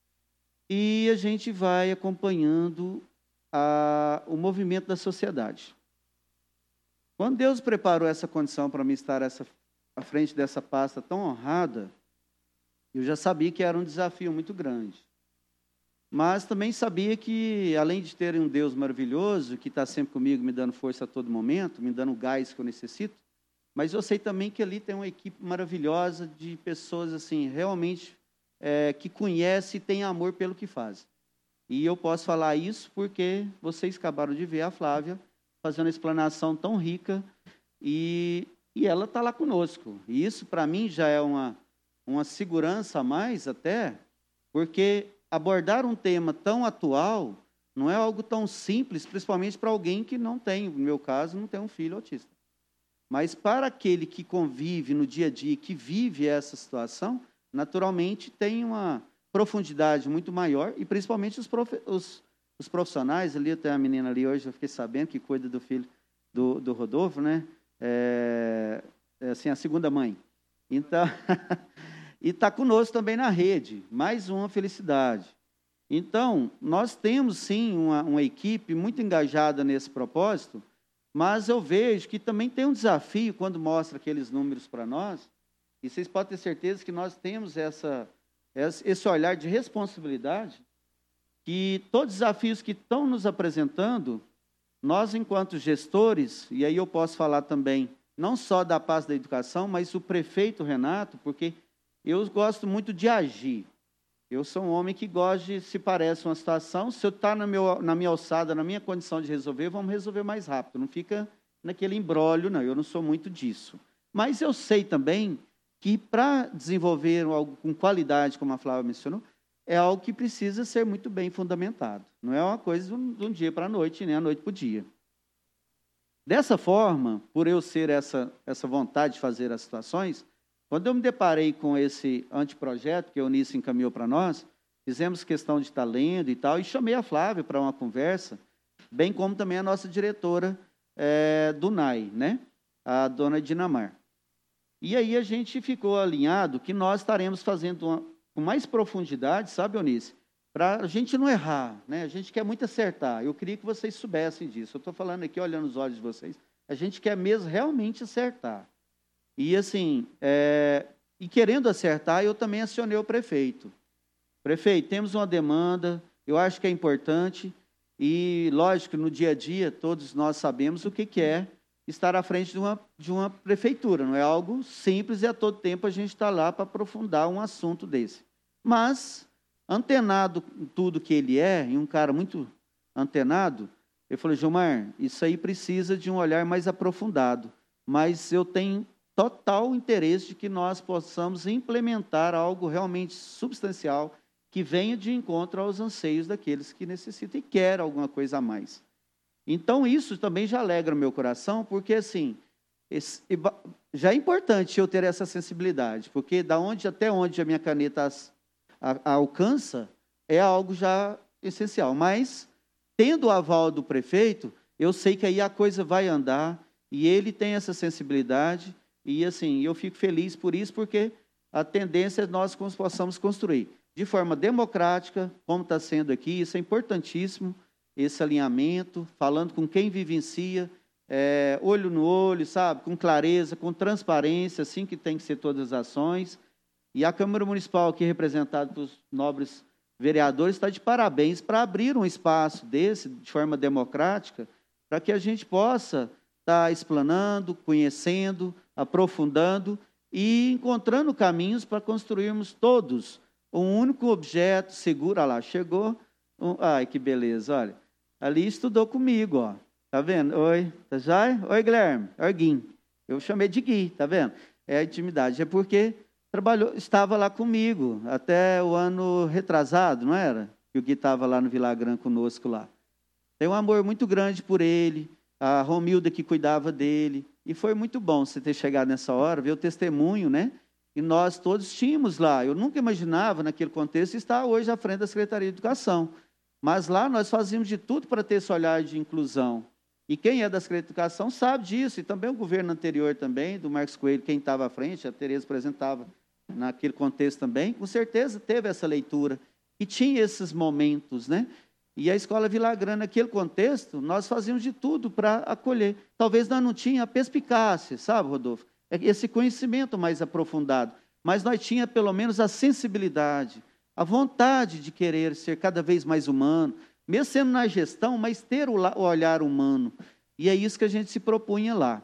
E a gente vai acompanhando o movimento da sociedade. Quando Deus preparou essa condição para mim estar à frente dessa pasta tão honrada, eu já sabia que era um desafio muito grande. Mas também sabia que, além de ter um Deus maravilhoso, que está sempre comigo, me dando força a todo momento, me dando o gás que eu necessito, mas eu sei também que ali tem uma equipe maravilhosa de pessoas assim, realmente que conhecem e têm amor pelo que fazem. E eu posso falar isso porque vocês acabaram de ver a Flávia fazendo uma explanação tão rica e ela está lá conosco. E isso, para mim, já é uma segurança a mais até, porque abordar um tema tão atual não é algo tão simples, principalmente para alguém que não tem, no meu caso, não tem um filho autista. Mas para aquele que convive no dia a dia, que vive essa situação, naturalmente tem uma profundidade muito maior, e principalmente os profissionais, ali tem a menina ali hoje, eu fiquei sabendo, que cuida do filho do Rodolfo, né? Assim, a segunda mãe. Então, e está conosco também na rede, mais uma felicidade. Então, nós temos sim uma equipe muito engajada nesse propósito, mas eu vejo que também tem um desafio quando mostra aqueles números para nós, e vocês podem ter certeza que nós temos esse olhar de responsabilidade, que todos os desafios que estão nos apresentando, nós, enquanto gestores, e aí eu posso falar também, não só da pasta da educação, mas o prefeito Renato, porque eu gosto muito de agir. Eu sou um homem que gosta de, se parece uma situação, se eu estou na minha alçada, na minha condição de resolver, vamos resolver mais rápido. Não fica naquele imbróglio, não. Eu não sou muito disso. Mas eu sei também que para desenvolver algo com qualidade, como a Flávia mencionou, é algo que precisa ser muito bem fundamentado. Não é uma coisa de um dia para a noite, nem a noite para o dia. Dessa forma, por eu ser essa vontade de fazer as situações, quando eu me deparei com esse anteprojeto que a Eunice encaminhou para nós, fizemos questão de estar lendo e tal, e chamei a Flávia para uma conversa, bem como também a nossa diretora do NAI, né? A dona Dinamar. E aí a gente ficou alinhado que nós estaremos fazendo com mais profundidade, sabe, Eunice? Para a gente não errar, né? A gente quer muito acertar. Eu queria que vocês soubessem disso. Eu estou falando aqui, olhando nos olhos de vocês. A gente quer mesmo realmente acertar. E, assim, e querendo acertar, eu também acionei o prefeito. Prefeito, temos uma demanda, eu acho que é importante, e, lógico, no dia a dia, todos nós sabemos o que é estar à frente de uma prefeitura. Não é algo simples e a todo tempo a gente está lá para aprofundar um assunto desse. Mas, antenado em tudo que ele é, e um cara muito antenado, ele falou: Gilmar, isso aí precisa de um olhar mais aprofundado, mas eu tenho total interesse de que nós possamos implementar algo realmente substancial que venha de encontro aos anseios daqueles que necessitam e querem alguma coisa a mais. Então, isso também já alegra o meu coração, porque, assim, já é importante eu ter essa sensibilidade, porque até onde a minha caneta alcança é algo já essencial. Mas, tendo o aval do prefeito, eu sei que aí a coisa vai andar, e ele tem essa sensibilidade, e, assim, eu fico feliz por isso, porque a tendência é nós possamos construir de forma democrática, como está sendo aqui. Isso é importantíssimo, esse alinhamento, falando com quem vivencia, olho no olho, sabe, com clareza, com transparência, assim que tem que ser todas as ações. E a Câmara Municipal, aqui representada pelos nobres vereadores, está de parabéns para abrir um espaço desse, de forma democrática, para que a gente possa estar explanando, conhecendo, aprofundando e encontrando caminhos para construirmos todos um único objeto seguro. Olha lá, chegou. Ai, que beleza, olha. Ali estudou comigo, ó. Tá vendo? Oi, tá jóia? Oi, Guilherme. Oi, Gui. Eu chamei de Gui, tá vendo? É a intimidade. É porque estava lá comigo até o ano retrasado, não era? Que o Gui estava lá no Vilagrã conosco lá. Tenho um amor muito grande por ele, a Romilda que cuidava dele. E foi muito bom você ter chegado nessa hora, ver o testemunho, né? E nós todos tínhamos lá. Eu nunca imaginava, naquele contexto, estar hoje à frente da Secretaria de Educação. Mas lá nós fazíamos de tudo para ter esse olhar de inclusão. E quem é da Secretaria de Educação sabe disso. E também o governo anterior também, do Marcos Coelho, quem estava à frente, a Tereza apresentava naquele contexto também, com certeza teve essa leitura. E tinha esses momentos, né? E a Escola Vilagrã, naquele contexto, nós fazíamos de tudo para acolher. Talvez nós não tínhamos a perspicácia, sabe, Rodolfo? Esse conhecimento mais aprofundado, mas nós tínhamos pelo menos a sensibilidade, a vontade de querer ser cada vez mais humano, mesmo sendo na gestão, mas ter o olhar humano. E é isso que a gente se propunha lá.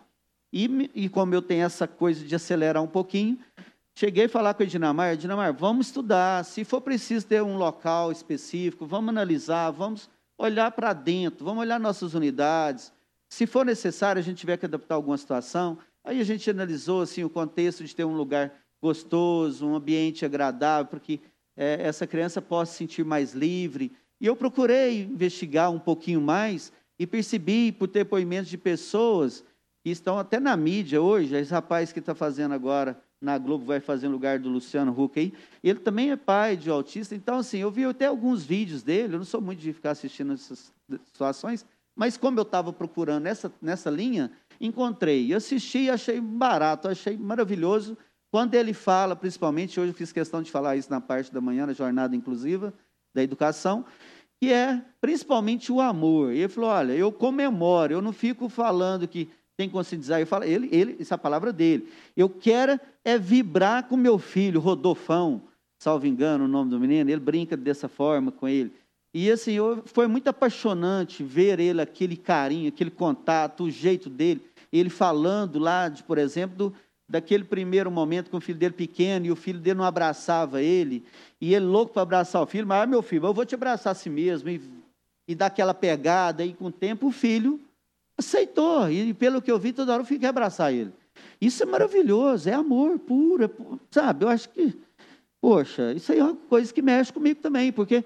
E como eu tenho essa coisa de acelerar um pouquinho, cheguei a falar com a Edinamar: vamos estudar, se for preciso ter um local específico, vamos analisar, vamos olhar para dentro, vamos olhar nossas unidades, se for necessário a gente tiver que adaptar alguma situação. Aí a gente analisou assim, o contexto de ter um lugar gostoso, um ambiente agradável, para que essa criança possa se sentir mais livre. E eu procurei investigar um pouquinho mais e percebi, por depoimentos de pessoas que estão até na mídia hoje, esse rapaz que está fazendo agora na Globo, vai fazer no lugar do Luciano Huck aí, ele também é pai de autista. Então, assim, eu vi até alguns vídeos dele, eu não sou muito de ficar assistindo essas situações, mas como eu estava procurando nessa linha, encontrei, assisti e achei barato, achei maravilhoso. Quando ele fala, principalmente, hoje eu fiz questão de falar isso na parte da manhã, na jornada inclusiva da educação, que é principalmente o amor. Ele falou: olha, eu comemoro, eu não fico falando que tem que conscientizar. Eu falo, essa é a palavra dele. Eu quero vibrar com meu filho, Rodolfão, salvo engano o nome do menino, ele brinca dessa forma com ele. E assim, foi muito apaixonante ver ele, aquele carinho, aquele contato, o jeito dele, ele falando lá, por exemplo, daquele primeiro momento com o filho dele pequeno, e o filho dele não abraçava ele, e ele louco para abraçar o filho, mas meu filho, eu vou te abraçar assim mesmo, e dar aquela pegada, e com o tempo o filho aceitou, e pelo que eu vi, toda hora eu fiquei abraçar ele. Isso é maravilhoso, é amor puro, sabe? Eu acho que, poxa, isso aí é uma coisa que mexe comigo também, porque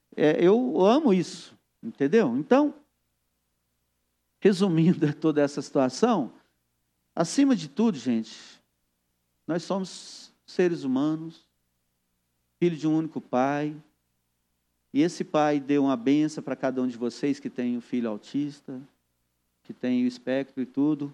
eu amo isso, entendeu? Então, resumindo toda essa situação, acima de tudo, gente, nós somos seres humanos, filhos de um único pai, e esse pai deu uma benção para cada um de vocês que tem um filho autista, que tem o espectro e tudo,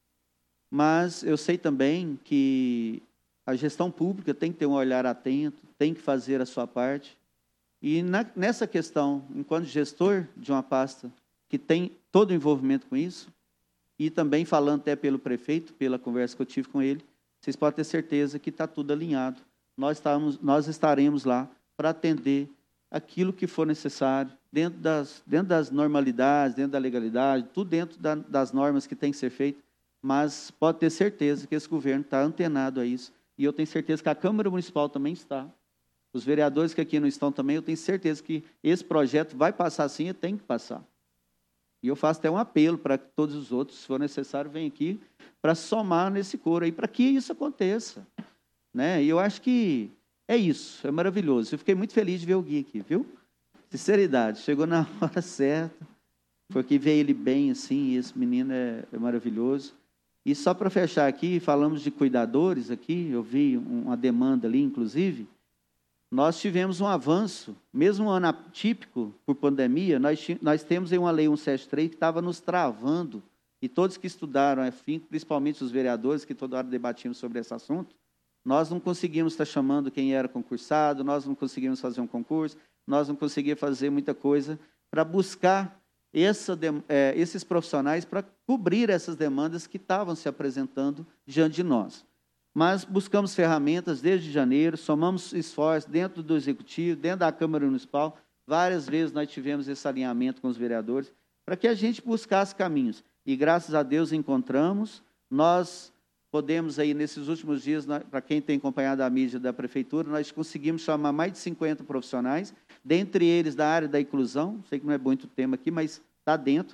mas eu sei também que a gestão pública tem que ter um olhar atento, tem que fazer a sua parte. E nessa questão, enquanto gestor de uma pasta que tem todo o envolvimento com isso, e também falando até pelo prefeito, pela conversa que eu tive com ele, vocês podem ter certeza que está tudo alinhado. Nós estaremos lá para atender aquilo que for necessário, dentro das normalidades, dentro da legalidade, tudo dentro das normas que tem que ser feito, mas pode ter certeza que esse governo está antenado a isso, e eu tenho certeza que a Câmara Municipal também está. Os vereadores que aqui não estão também, eu tenho certeza que esse projeto vai passar sim e tem que passar. E eu faço até um apelo para que todos os outros, se for necessário, venham aqui para somar nesse coro aí, para que isso aconteça. Né? E eu acho que é isso, é maravilhoso. Eu fiquei muito feliz de ver o Gui aqui, viu? Sinceridade, chegou na hora certa, porque veio ele bem assim, e esse menino é maravilhoso. E só para fechar aqui, falamos de cuidadores aqui, eu vi uma demanda ali, inclusive. Nós tivemos um avanço, mesmo um ano atípico por pandemia, nós temos aí uma lei 173 que estava nos travando, e todos que estudaram, principalmente os vereadores, que toda hora debatíamos sobre esse assunto, nós não conseguimos estar chamando quem era concursado, nós não conseguimos fazer um concurso, nós não conseguíamos fazer muita coisa para buscar esses profissionais para cobrir essas demandas que estavam se apresentando diante de nós. Mas buscamos ferramentas desde janeiro, somamos esforços dentro do Executivo, dentro da Câmara Municipal, várias vezes nós tivemos esse alinhamento com os vereadores, para que a gente buscasse caminhos. E, graças a Deus, encontramos. Nós podemos, aí nesses últimos dias, para quem tem acompanhado a mídia da Prefeitura, nós conseguimos chamar mais de 50 profissionais, dentre eles da área da inclusão, sei que não é muito tema aqui, mas está dentro.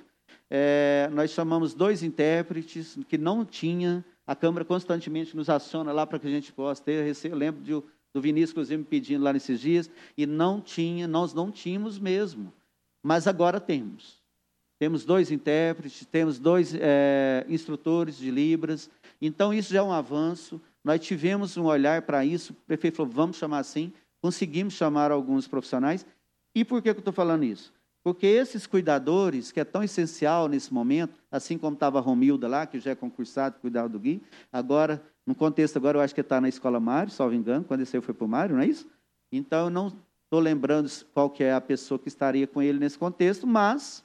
Nós chamamos 2 intérpretes, que não tinha. A Câmara constantemente nos aciona lá para que a gente possa ter. Eu lembro do Vinícius, inclusive, me pedindo lá nesses dias, e nós não tínhamos mesmo. Mas agora temos. Temos 2 intérpretes, temos 2 instrutores de Libras. Então, isso já é um avanço. Nós tivemos um olhar para isso. O prefeito falou, vamos chamar assim. Conseguimos chamar alguns profissionais. E por que eu estou falando isso? Porque esses cuidadores, que é tão essencial nesse momento, assim como estava a Romilda lá, que já é concursado, cuidava do Gui, agora, no contexto agora, eu acho que está na Escola Mário, salvo engano, quando esse aí foi para o Mário, não é isso? Então, eu não estou lembrando qual que é a pessoa que estaria com ele nesse contexto, mas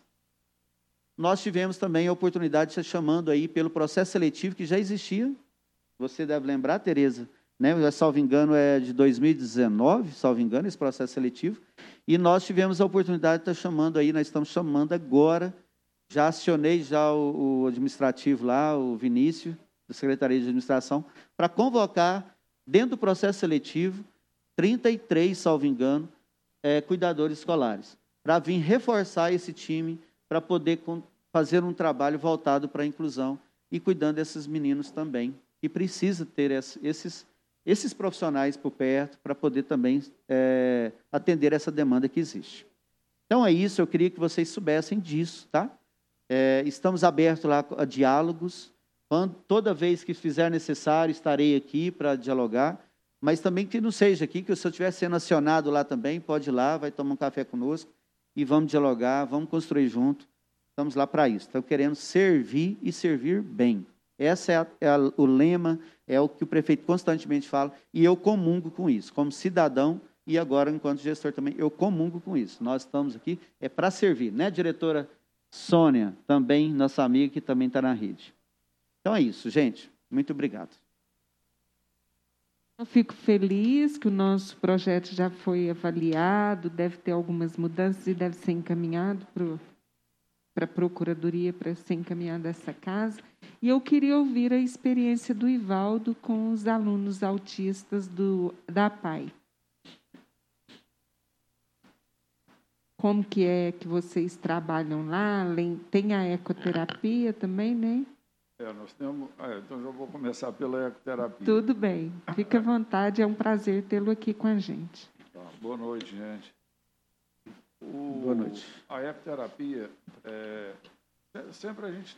nós tivemos também a oportunidade de ser chamando aí pelo processo seletivo que já existia, você deve lembrar, Tereza, né? Salvo engano, é de 2019, salvo engano, esse processo seletivo, e nós tivemos a oportunidade de estar chamando aí, nós estamos chamando agora, já acionei já o administrativo lá, o Vinícius, da Secretaria de Administração, para convocar, dentro do processo seletivo, 33, salvo engano, cuidadores escolares, para vir reforçar esse time, para poder fazer um trabalho voltado para a inclusão e cuidando desses meninos também, que precisa ter esses profissionais por perto para poder também atender essa demanda que existe. Então, é isso, eu queria que vocês soubessem disso, tá? Estamos abertos lá a diálogos, toda vez que fizer necessário, estarei aqui para dialogar, mas também que não seja aqui, que se eu estiver sendo acionado lá também, pode ir lá, vai tomar um café conosco e vamos dialogar, vamos construir junto, estamos lá para isso. Estamos querendo servir e servir bem. Esse o lema, é o que o prefeito constantemente fala, e eu comungo com isso, como cidadão, e agora, enquanto gestor também, eu comungo com isso. Nós estamos aqui, para servir, né, diretora Sônia, também, nossa amiga, que também está na rede. Então, é isso, gente. Muito obrigado. Eu fico feliz que o nosso projeto já foi avaliado, deve ter algumas mudanças e deve ser encaminhado para a Procuradoria, para ser encaminhado a essa casa. E eu queria ouvir a experiência do Ivaldo com os alunos autistas da PAI. Como que é que vocês trabalham lá? Tem a ecoterapia também, né? Nós temos... então, já vou começar pela ecoterapia. Tudo bem. Fique à vontade, é um prazer tê-lo aqui com a gente. Tá. Boa noite, gente. Boa noite. A ecoterapia, sempre a gente...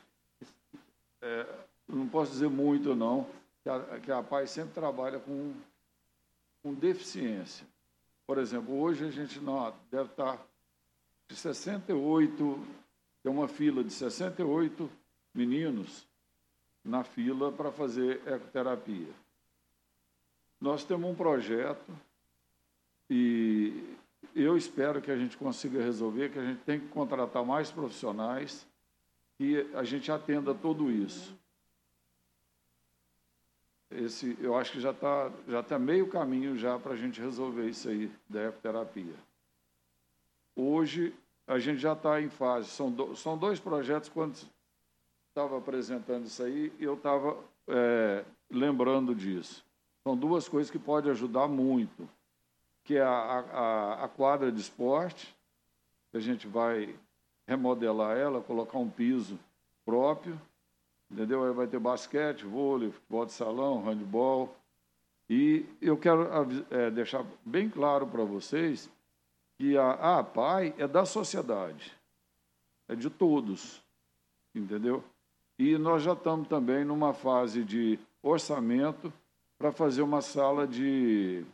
não posso dizer muito, não, que a PAI sempre trabalha com deficiência. Por exemplo, hoje a gente deve estar de 68, tem uma fila de 68 meninos na fila para fazer ecoterapia. Nós temos um projeto e eu espero que a gente consiga resolver, que a gente tem que contratar mais profissionais e a gente atenda tudo isso. eu acho que já tá meio caminho já para a gente resolver isso aí da ecoterapia. Hoje, a gente já está em fase, são 2 projetos, quando estava apresentando isso aí, eu estava lembrando disso. São 2 coisas que podem ajudar muito, que é a quadra de esporte, que a gente vai remodelar ela, colocar um piso próprio, entendeu? Aí vai ter basquete, vôlei, futebol de salão, handebol. E eu quero deixar bem claro para vocês que a APAI é da sociedade, é de todos, entendeu? E nós já estamos também numa fase de orçamento para fazer uma sala de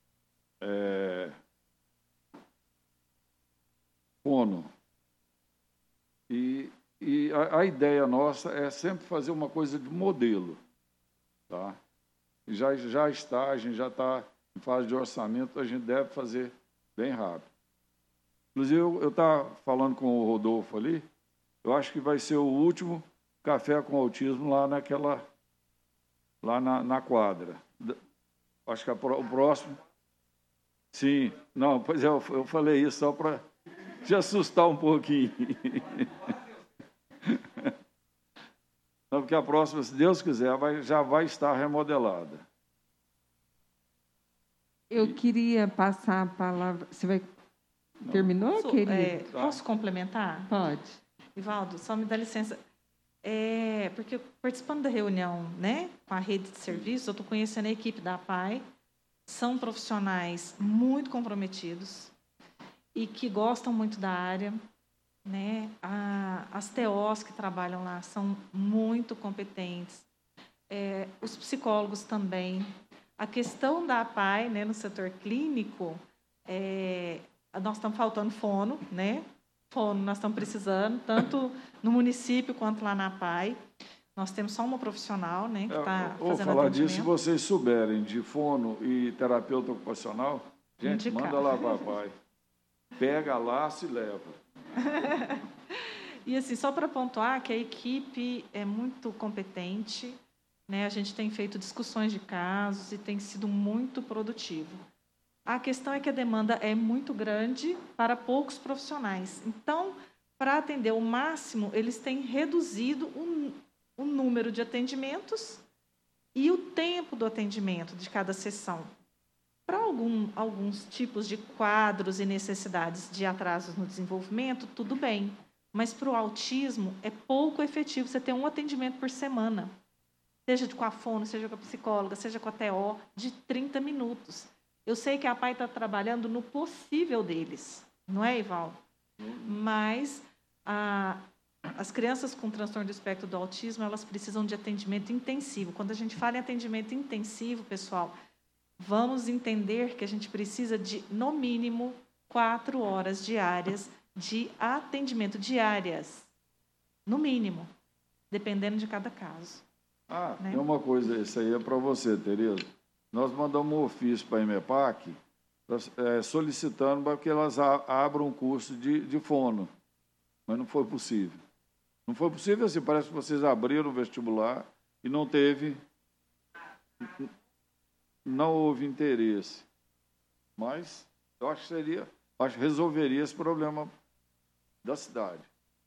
fono. E a ideia nossa é sempre fazer uma coisa de modelo, tá? Já está, a gente já está em fase de orçamento, a gente deve fazer bem rápido. Inclusive, eu estava falando com o Rodolfo ali, eu acho que vai ser o último café com autismo lá na quadra. Acho que o próximo... Sim, não, pois é, eu falei isso só para te assustar um pouquinho. Não, porque a próxima, se Deus quiser, já vai estar remodelada. Eu queria passar a palavra... Você vai... Terminou, querido? Posso complementar? Pode. Ivaldo, só me dá licença. Porque participando da reunião, né, com a rede de serviços, eu estou conhecendo a equipe da APAI, são profissionais muito comprometidos e que gostam muito da área, né? As TOs que trabalham lá são muito competentes, os psicólogos também. A questão da APAI, né, no setor clínico, nós estamos faltando fono, né? Fono nós estamos precisando, tanto no município quanto lá na APAI. Nós temos só uma profissional, né, que está fazendo falar atendimento. disso, se vocês souberem de fono e terapeuta ocupacional, gente, manda lá para a APAI. Pega, laço e leva. E assim, só para pontuar que a equipe é muito competente, né? A gente tem feito discussões de casos e tem sido muito produtivo. A questão é que a demanda é muito grande para poucos profissionais. Então, para atender o máximo, eles têm reduzido o número de atendimentos e o tempo do atendimento de cada sessão. Para alguns tipos de quadros e necessidades de atrasos no desenvolvimento, tudo bem. Mas para o autismo, é pouco efetivo você ter um atendimento por semana. Seja com a fono, seja com a psicóloga, seja com a TO, de 30 minutos. Eu sei que a APAI está trabalhando no possível deles, não é, Ivaldo? Mas as crianças com transtorno do espectro do autismo, elas precisam de atendimento intensivo. Quando a gente fala em atendimento intensivo, pessoal, vamos entender que a gente precisa de, no mínimo, 4 horas diárias de atendimento diárias. No mínimo, dependendo de cada caso. Né? Tem uma coisa, isso aí é para você, Tereza. Nós mandamos um ofício para a EMEPAC solicitando para que elas abram um curso de fono, mas não foi possível. Não foi possível assim, parece que vocês abriram o vestibular e não houve interesse. Mas eu acho que resolveria esse problema da cidade.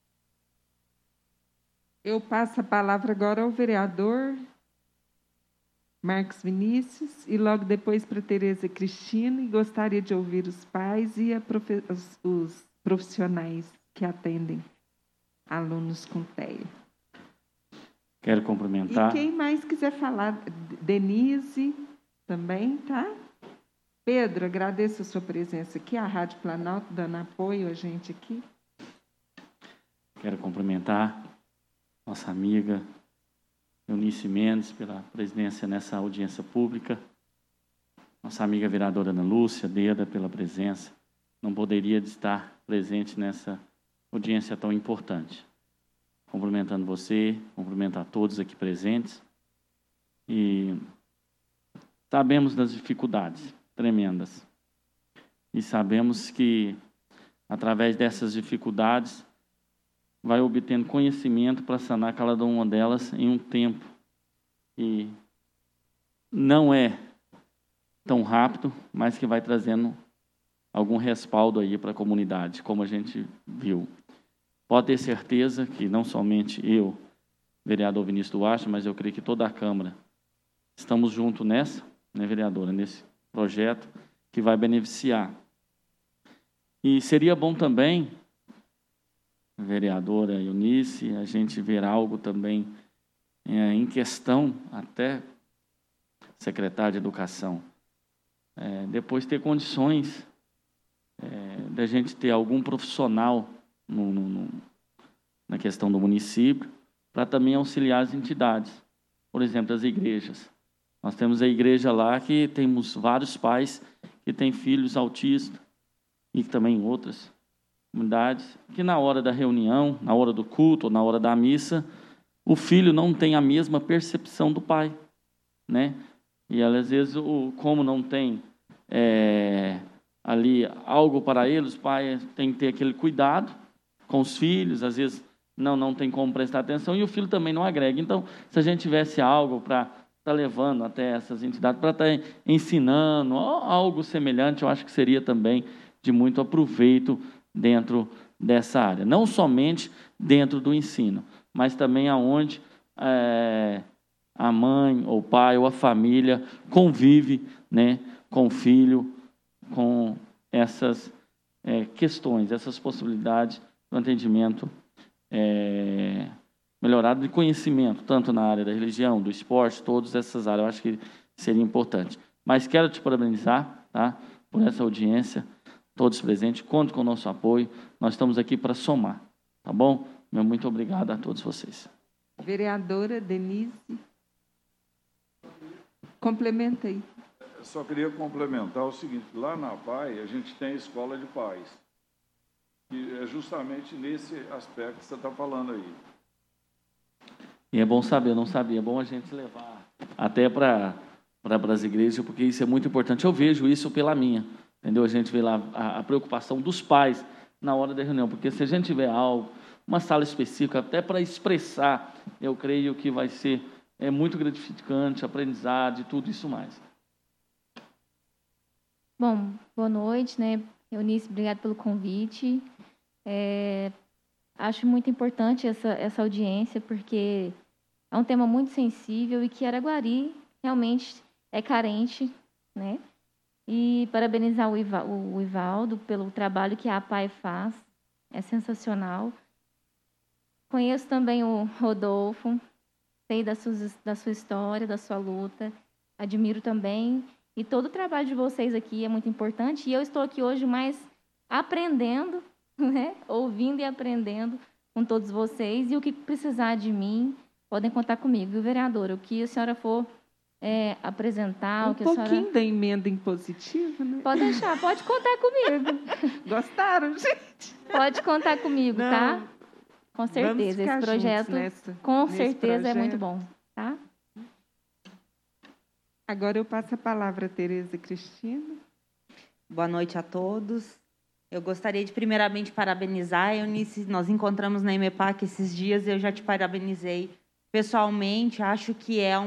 Eu passo a palavra agora ao vereador Marcos Vinícius e logo depois para Tereza Cristina, e gostaria de ouvir os pais e os profissionais que atendem alunos com TEA. Quero cumprimentar. E quem mais quiser falar, Denise também, tá? Pedro, agradeço a sua presença aqui, a Rádio Planalto dando apoio a gente aqui. Quero cumprimentar nossa amiga Eunice Mendes pela presidência nessa audiência pública, nossa amiga vereadora Ana Lúcia Deda pela presença. Não poderia estar presente nessa audiência tão importante. Cumprimentando você, cumprimentar todos aqui presentes. E sabemos das dificuldades tremendas. E sabemos que, através dessas dificuldades, vai obtendo conhecimento para sanar cada uma delas em um tempo. E não é tão rápido, mas que vai trazendo algum respaldo aí para a comunidade, como a gente viu. Pode ter certeza que não somente eu, vereador Vinícius Duarte, mas eu creio que toda a Câmara, estamos juntos nessa, né, vereadora, nesse projeto que vai beneficiar. E seria bom também, vereadora Eunice, a gente ver algo também em questão, até secretário de Educação, depois ter condições da gente ter algum profissional na questão do município, para também auxiliar as entidades, por exemplo, as igrejas. Nós temos a igreja lá que temos vários pais que têm filhos autistas, e também em outras comunidades, que na hora da reunião, na hora do culto, ou na hora da missa, o filho não tem a mesma percepção do pai, né? E às vezes, como não tem ali algo para ele, os pais têm que ter aquele cuidado com os filhos, às vezes não tem como prestar atenção, e o filho também não agrega. Então, se a gente tivesse algo para estar levando até essas entidades, para estar ensinando, algo semelhante, eu acho que seria também de muito aproveito dentro dessa área. Não somente dentro do ensino, mas também aonde a mãe, ou o pai, ou a família convive, né, com o filho, com essas questões, essas possibilidades do atendimento melhorado de conhecimento, tanto na área da religião, do esporte, todas essas áreas, eu acho que seria importante. Mas quero te parabenizar, tá, por essa audiência, todos presentes, conte com o nosso apoio, nós estamos aqui para somar, tá bom? Meu muito obrigado a todos vocês. Vereadora Denise, complementa aí. Só queria complementar o seguinte, lá na PAI a gente tem a escola de pais, que é justamente nesse aspecto que você está falando aí. E é bom saber, eu não sabia, é bom a gente levar até para as igrejas, porque isso é muito importante. Eu vejo isso pela minha, entendeu? A gente vê lá a preocupação dos pais na hora da reunião, porque se a gente tiver algo, uma sala específica, até para expressar, eu creio que vai ser muito gratificante, aprendizado e tudo isso mais. Bom, boa noite, né? Eunice, obrigado pelo convite. Acho muito importante essa audiência, porque é um tema muito sensível e que Araguari realmente é carente, né? E parabenizar o Ivaldo pelo trabalho que a APAE faz, é sensacional. Conheço também o Rodolfo, sei da sua história, da sua luta, admiro também. E todo o trabalho de vocês aqui é muito importante. E eu estou aqui hoje mais aprendendo, né? Ouvindo e aprendendo com todos vocês. E o que precisar de mim, podem contar comigo, viu, vereadora? O que a senhora for apresentar... Um o que a senhora... pouquinho da emenda impositiva, né? Pode deixar, pode contar comigo. Gostaram, gente? Pode contar comigo, Não, tá? Com certeza. Esse projeto, com certeza, é muito bom, tá? Agora eu passo a palavra a Tereza Cristina. Boa noite a todos. Eu gostaria de, primeiramente, parabenizar a Eunice. Nós encontramos na EMEPAC esses dias, eu já te parabenizei pessoalmente. Acho que é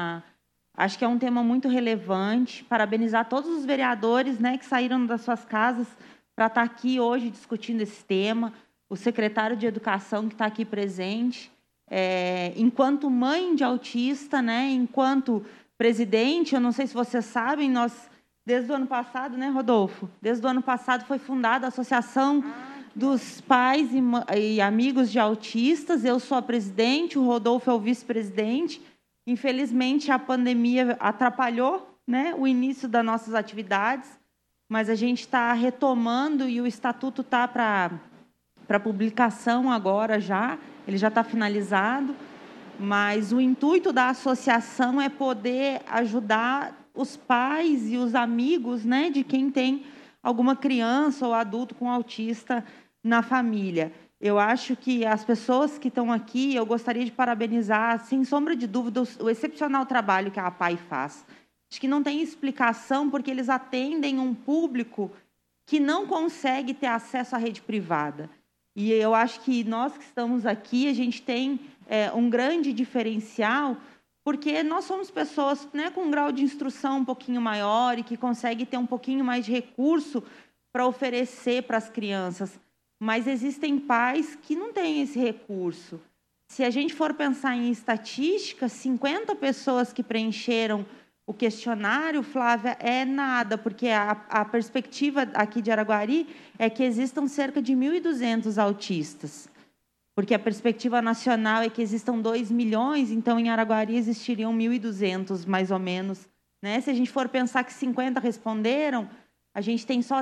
um tema muito relevante. Parabenizar todos os vereadores, né, que saíram das suas casas para estar aqui hoje discutindo esse tema. O secretário de Educação que está aqui presente. Enquanto mãe de autista, né, enquanto presidente, eu não sei se vocês sabem, nós, desde o ano passado, né, Rodolfo? Desde o ano passado foi fundada a Associação dos Pais e Amigos de Autistas. Eu sou a presidente, o Rodolfo é o vice-presidente. Infelizmente, a pandemia atrapalhou, né, o início das nossas atividades, mas a gente está retomando e o estatuto está para publicação agora já, ele já está finalizado. Mas o intuito da associação é poder ajudar os pais e os amigos, né, de quem tem alguma criança ou adulto com autista na família. Eu acho que as pessoas que estão aqui, eu gostaria de parabenizar, sem sombra de dúvida, o excepcional trabalho que a APAE faz. Acho que não tem explicação, porque eles atendem um público que não consegue ter acesso à rede privada. E eu acho que nós que estamos aqui, a gente tem um grande diferencial, porque nós somos pessoas, né, com um grau de instrução um pouquinho maior e que conseguem ter um pouquinho mais de recurso para oferecer para as crianças. Mas existem pais que não têm esse recurso. Se a gente for pensar em estatística, 50 pessoas que preencheram o questionário, Flávia, é nada, porque a perspectiva aqui de Araguari é que existam cerca de 1.200 autistas. Porque a perspectiva nacional é que existam 2 milhões, então em Araguari existiriam 1.200, mais ou menos. Né? Se a gente for pensar que 50 responderam, a gente tem só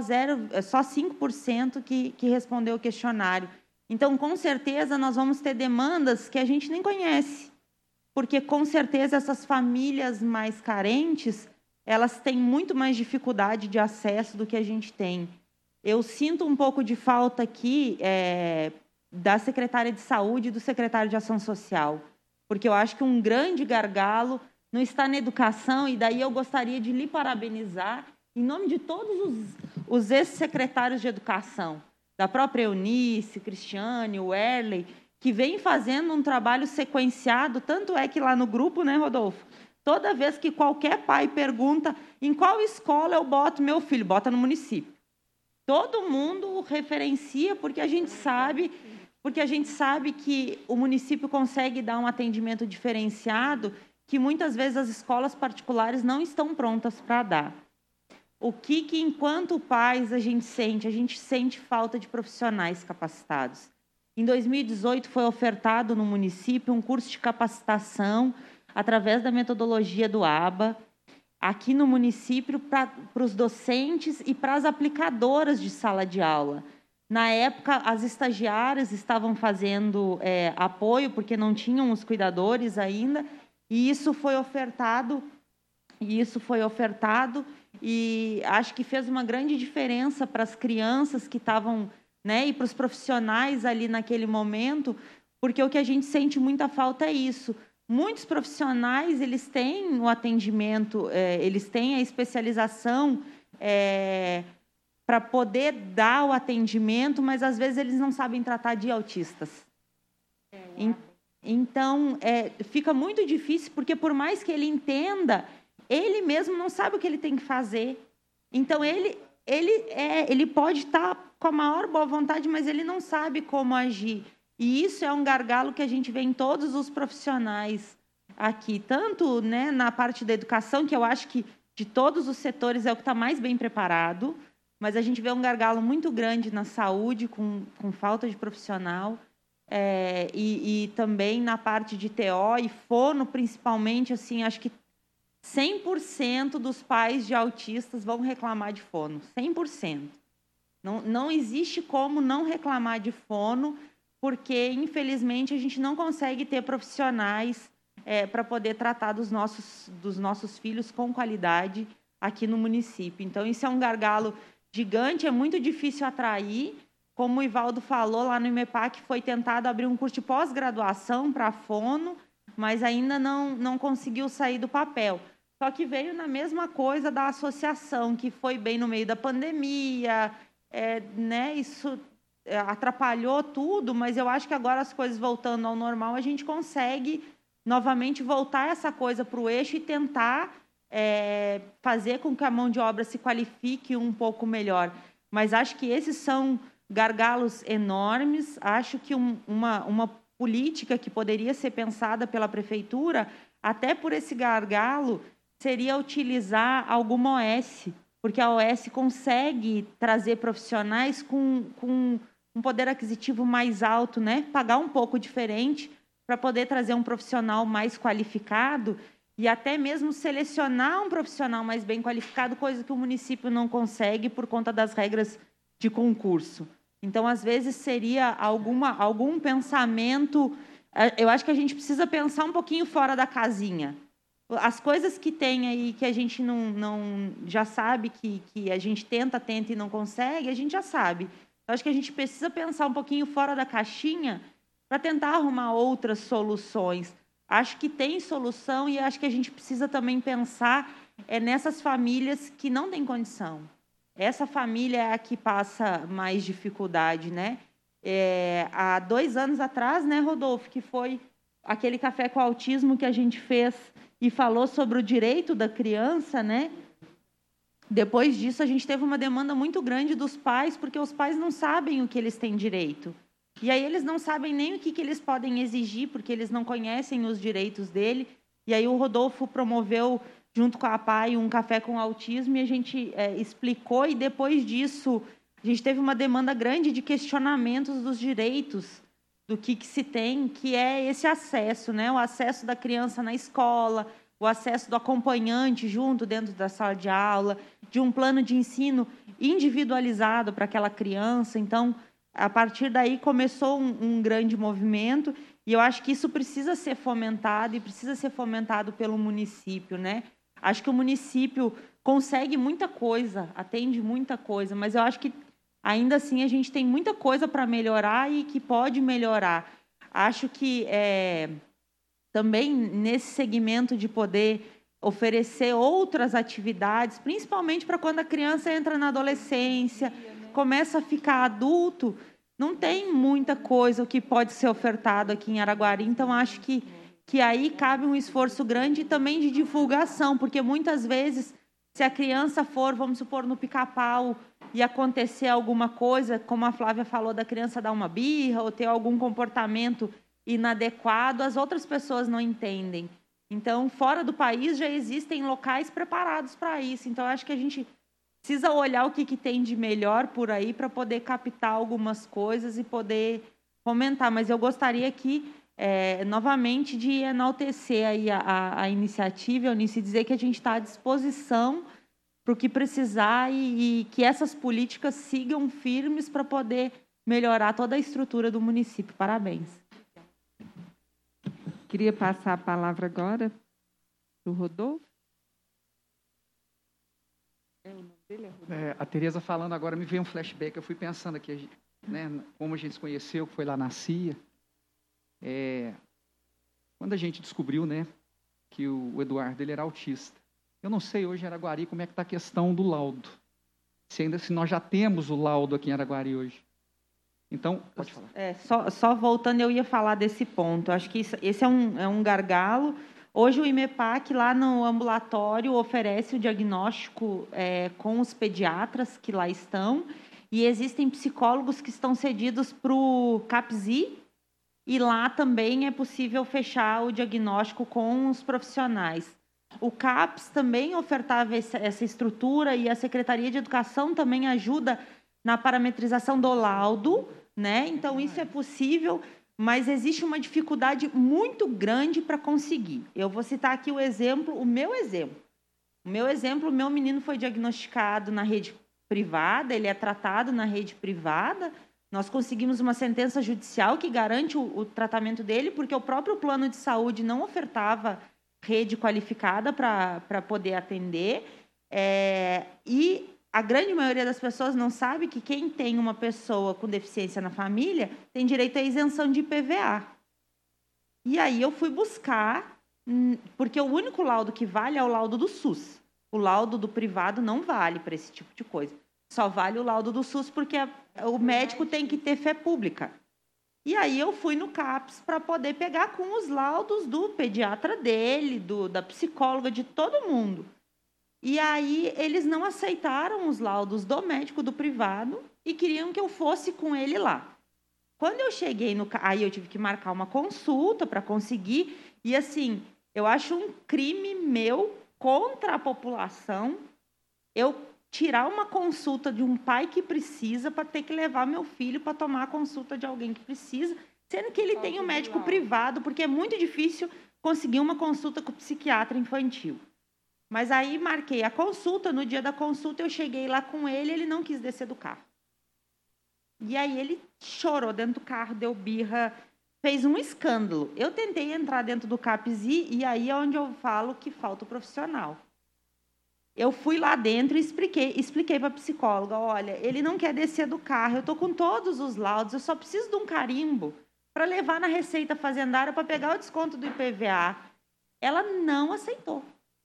5% que respondeu o questionário. Então, com certeza, nós vamos ter demandas que a gente nem conhece. Porque, com certeza, essas famílias mais carentes, elas têm muito mais dificuldade de acesso do que a gente tem. Eu sinto um pouco de falta aqui da secretária de Saúde e do secretário de Ação Social, porque eu acho que um grande gargalo não está na educação, e daí eu gostaria de lhe parabenizar, em nome de todos os ex-secretários de Educação, da própria Eunice, Cristiane, o Erley, que vem fazendo um trabalho sequenciado, tanto é que lá no grupo, né, Rodolfo? Toda vez que qualquer pai pergunta em qual escola eu boto meu filho, bota no município. Todo mundo referencia, porque a gente sabe que o município consegue dar um atendimento diferenciado que muitas vezes as escolas particulares não estão prontas para dar. O que enquanto pais, a gente sente falta de profissionais capacitados. Em 2018, foi ofertado no município um curso de capacitação através da metodologia do ABA, aqui no município, para os docentes e para as aplicadoras de sala de aula. Na época, as estagiárias estavam fazendo apoio, porque não tinham os cuidadores ainda, e isso foi ofertado, e acho que fez uma grande diferença para as crianças que estavam, né, e para os profissionais ali naquele momento, porque o que a gente sente muita falta é isso. Muitos profissionais, eles têm o atendimento, eles têm a especialização para poder dar o atendimento, mas às vezes eles não sabem tratar de autistas. Então, fica muito difícil, porque por mais que ele entenda, ele mesmo não sabe o que ele tem que fazer. Então, ele pode estar com a maior boa vontade, mas ele não sabe como agir. E isso é um gargalo que a gente vê em todos os profissionais aqui, tanto, né, na parte da educação, que eu acho que de todos os setores é o que está mais bem preparado, mas a gente vê um gargalo muito grande na saúde, com falta de profissional, e também na parte de TO e fono, principalmente, assim, acho que 100% dos pais de autistas vão reclamar de fono, 100%. Não existe como não reclamar de fono, porque, infelizmente, a gente não consegue ter profissionais para poder tratar dos nossos filhos com qualidade aqui no município. Então, isso é um gargalo gigante, é muito difícil atrair. Como o Ivaldo falou, lá no IMEPAC foi tentado abrir um curso de pós-graduação para fono, mas ainda não conseguiu sair do papel. Só que veio na mesma coisa da associação, que foi bem no meio da pandemia, né? Isso atrapalhou tudo, mas eu acho que agora as coisas voltando ao normal, a gente consegue novamente voltar essa coisa para o eixo e tentar fazer com que a mão de obra se qualifique um pouco melhor. Mas acho que esses são gargalos enormes. Acho que uma política que poderia ser pensada pela prefeitura, até por esse gargalo, seria utilizar alguma OS, porque a OS consegue trazer profissionais com um poder aquisitivo mais alto, né? Pagar um pouco diferente para poder trazer um profissional mais qualificado e até mesmo selecionar um profissional mais bem qualificado, coisa que o município não consegue por conta das regras de concurso. Então, às vezes, seria algum pensamento... Eu acho que a gente precisa pensar um pouquinho fora da casinha. As coisas que tem aí que a gente não já sabe, que a gente tenta e não consegue, a gente já sabe. Eu acho que a gente precisa pensar um pouquinho fora da caixinha para tentar arrumar outras soluções. Acho que tem solução e acho que a gente precisa também pensar nessas famílias que não têm condição. Essa família é a que passa mais dificuldade, né? Há 2 anos atrás, né, Rodolfo, que foi aquele café com autismo que a gente fez e falou sobre o direito da criança, né? Depois disso, a gente teve uma demanda muito grande dos pais, porque os pais não sabem o que eles têm direito. E aí eles não sabem nem o que eles podem exigir, porque eles não conhecem os direitos dele. E aí o Rodolfo promoveu, junto com a APAI, um café com autismo, e a gente explicou, e depois disso, a gente teve uma demanda grande de questionamentos dos direitos, do que se tem, que é esse acesso, né? O acesso da criança na escola, o acesso do acompanhante junto dentro da sala de aula, de um plano de ensino individualizado para aquela criança. Então, a partir daí começou um grande movimento, e eu acho que isso precisa ser fomentado, e precisa ser fomentado pelo município, né? Acho que o município consegue muita coisa, atende muita coisa, mas eu acho que ainda assim a gente tem muita coisa para melhorar e que pode melhorar. Acho que também nesse segmento de poder oferecer outras atividades, principalmente para quando a criança entra na adolescência, começa a ficar adulto, não tem muita coisa que pode ser ofertado aqui em Araguari. Então, acho que aí cabe um esforço grande também de divulgação, porque muitas vezes, se a criança for, vamos supor, no Pica-Pau e acontecer alguma coisa, como a Flávia falou, da criança dar uma birra ou ter algum comportamento inadequado, as outras pessoas não entendem. Então, fora do país já existem locais preparados para isso. Então, acho que a gente precisa olhar o que tem de melhor por aí para poder captar algumas coisas e poder fomentar. Mas eu gostaria aqui, novamente, de enaltecer aí a iniciativa, Eunice, dizer que a gente está à disposição para o que precisar e que essas políticas sigam firmes para poder melhorar toda a estrutura do município. Parabéns. Queria passar a palavra agora para o Rodolfo. A Tereza falando agora me veio um flashback. Eu fui pensando aqui, né, como a gente se conheceu, que foi lá na CIA. Quando a gente descobriu, né, que o Eduardo ele era autista. Eu não sei hoje em Araguari como é que está a questão do laudo. Se nós já temos o laudo aqui em Araguari hoje. Então, pode falar. Só voltando, eu ia falar desse ponto. Acho que esse é um gargalo. Hoje o IMEPAC, lá no ambulatório, oferece o diagnóstico com os pediatras que lá estão, e existem psicólogos que estão cedidos para o CAPSI, e lá também é possível fechar o diagnóstico com os profissionais. O CAPS também ofertava essa estrutura, e a Secretaria de Educação também ajuda na parametrização do laudo, né? Então, isso é possível, mas existe uma dificuldade muito grande para conseguir. Eu vou citar aqui o meu exemplo. O meu menino foi diagnosticado na rede privada, ele é tratado na rede privada. Nós conseguimos uma sentença judicial que garante o tratamento dele, porque o próprio plano de saúde não ofertava rede qualificada para poder atender. E a grande maioria das pessoas não sabe que quem tem uma pessoa com deficiência na família tem direito à isenção de IPVA. E aí eu fui buscar, porque o único laudo que vale é o laudo do SUS. O laudo do privado não vale para esse tipo de coisa. Só vale o laudo do SUS porque o médico tem que ter fé pública. E aí eu fui no CAPS para poder pegar com os laudos do pediatra dele, da psicóloga, de todo mundo. E aí eles não aceitaram os laudos do médico do privado e queriam que eu fosse com ele lá. Quando eu cheguei aí eu tive que marcar uma consulta para conseguir. E assim, eu acho um crime meu contra a população eu tirar uma consulta de um pai que precisa para ter que levar meu filho para tomar a consulta de alguém que precisa, sendo que ele tem um médico privado, porque é muito difícil conseguir uma consulta com o psiquiatra infantil. Mas aí marquei a consulta, no dia da consulta eu cheguei lá com ele, ele não quis descer do carro. E aí ele chorou dentro do carro, deu birra, fez um escândalo. Eu tentei entrar dentro do CAPSI e aí é onde eu falo que falta o profissional. Eu fui lá dentro e expliquei para a psicóloga, olha, ele não quer descer do carro, eu estou com todos os laudos, eu só preciso de um carimbo para levar na Receita Fazendária para pegar o desconto do IPVA. Ela não aceitou.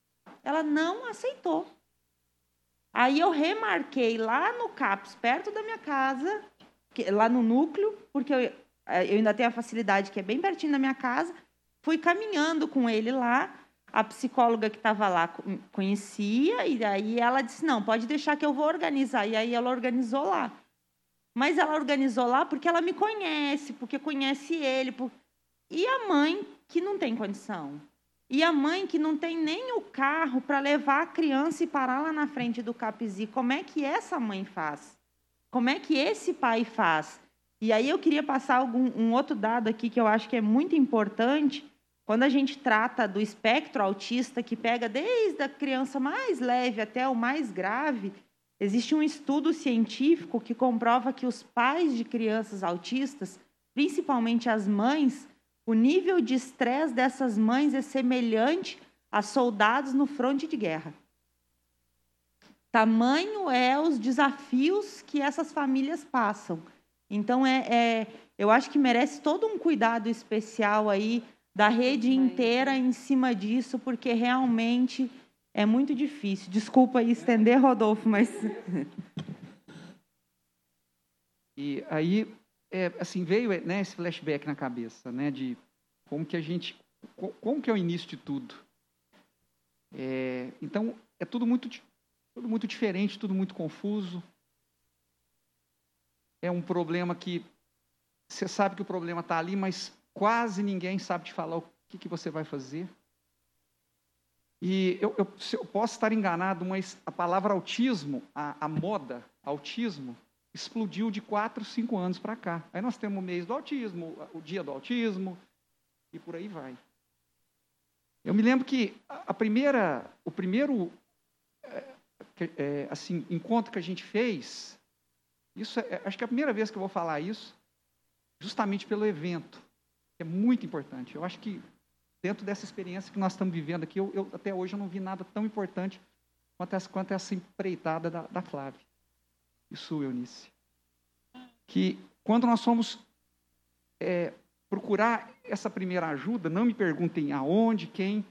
Aí eu remarquei lá no CAPS, perto da minha casa, lá no núcleo, porque eu ainda tenho a facilidade que é bem pertinho da minha casa, fui caminhando com ele lá. A psicóloga que estava lá conhecia, e aí ela disse, não, pode deixar que eu vou organizar. E aí ela organizou lá. Mas ela organizou lá porque ela me conhece, porque conhece ele. E a mãe que não tem condição? E a mãe que não tem nem o carro para levar a criança e parar lá na frente do CAPSI? Como é que essa mãe faz? Como é que esse pai faz? E aí eu queria passar um outro dado aqui que eu acho que é muito importante. Quando a gente trata do espectro autista, que pega desde a criança mais leve até o mais grave, existe um estudo científico que comprova que os pais de crianças autistas, principalmente as mães, o nível de estresse dessas mães é semelhante a soldados no fronte de guerra. Tamanho é os desafios que essas famílias passam. Então, eu acho que merece todo um cuidado especial aí da rede inteira em cima disso, porque realmente é muito difícil. Desculpa aí estender, Rodolfo, mas... E aí, assim, veio, né, esse flashback na cabeça, né, de como que é o início de tudo. Então, é tudo muito diferente, tudo muito confuso. É um problema que você sabe que o problema está ali, mas quase ninguém sabe te falar o que você vai fazer. E eu posso estar enganado, mas a palavra autismo, a moda autismo, explodiu de 4, 5 anos para cá. Aí nós temos o mês do autismo, o dia do autismo, e por aí vai. Eu me lembro que o primeiro assim, encontro que a gente fez, acho que é a primeira vez que eu vou falar isso, justamente pelo evento, que é muito importante. Eu acho que dentro dessa experiência que nós estamos vivendo aqui, eu até hoje eu não vi nada tão importante quanto essa empreitada da Flávia. Isso, Eunice. Que quando nós fomos procurar essa primeira ajuda, não me perguntem aonde, quem.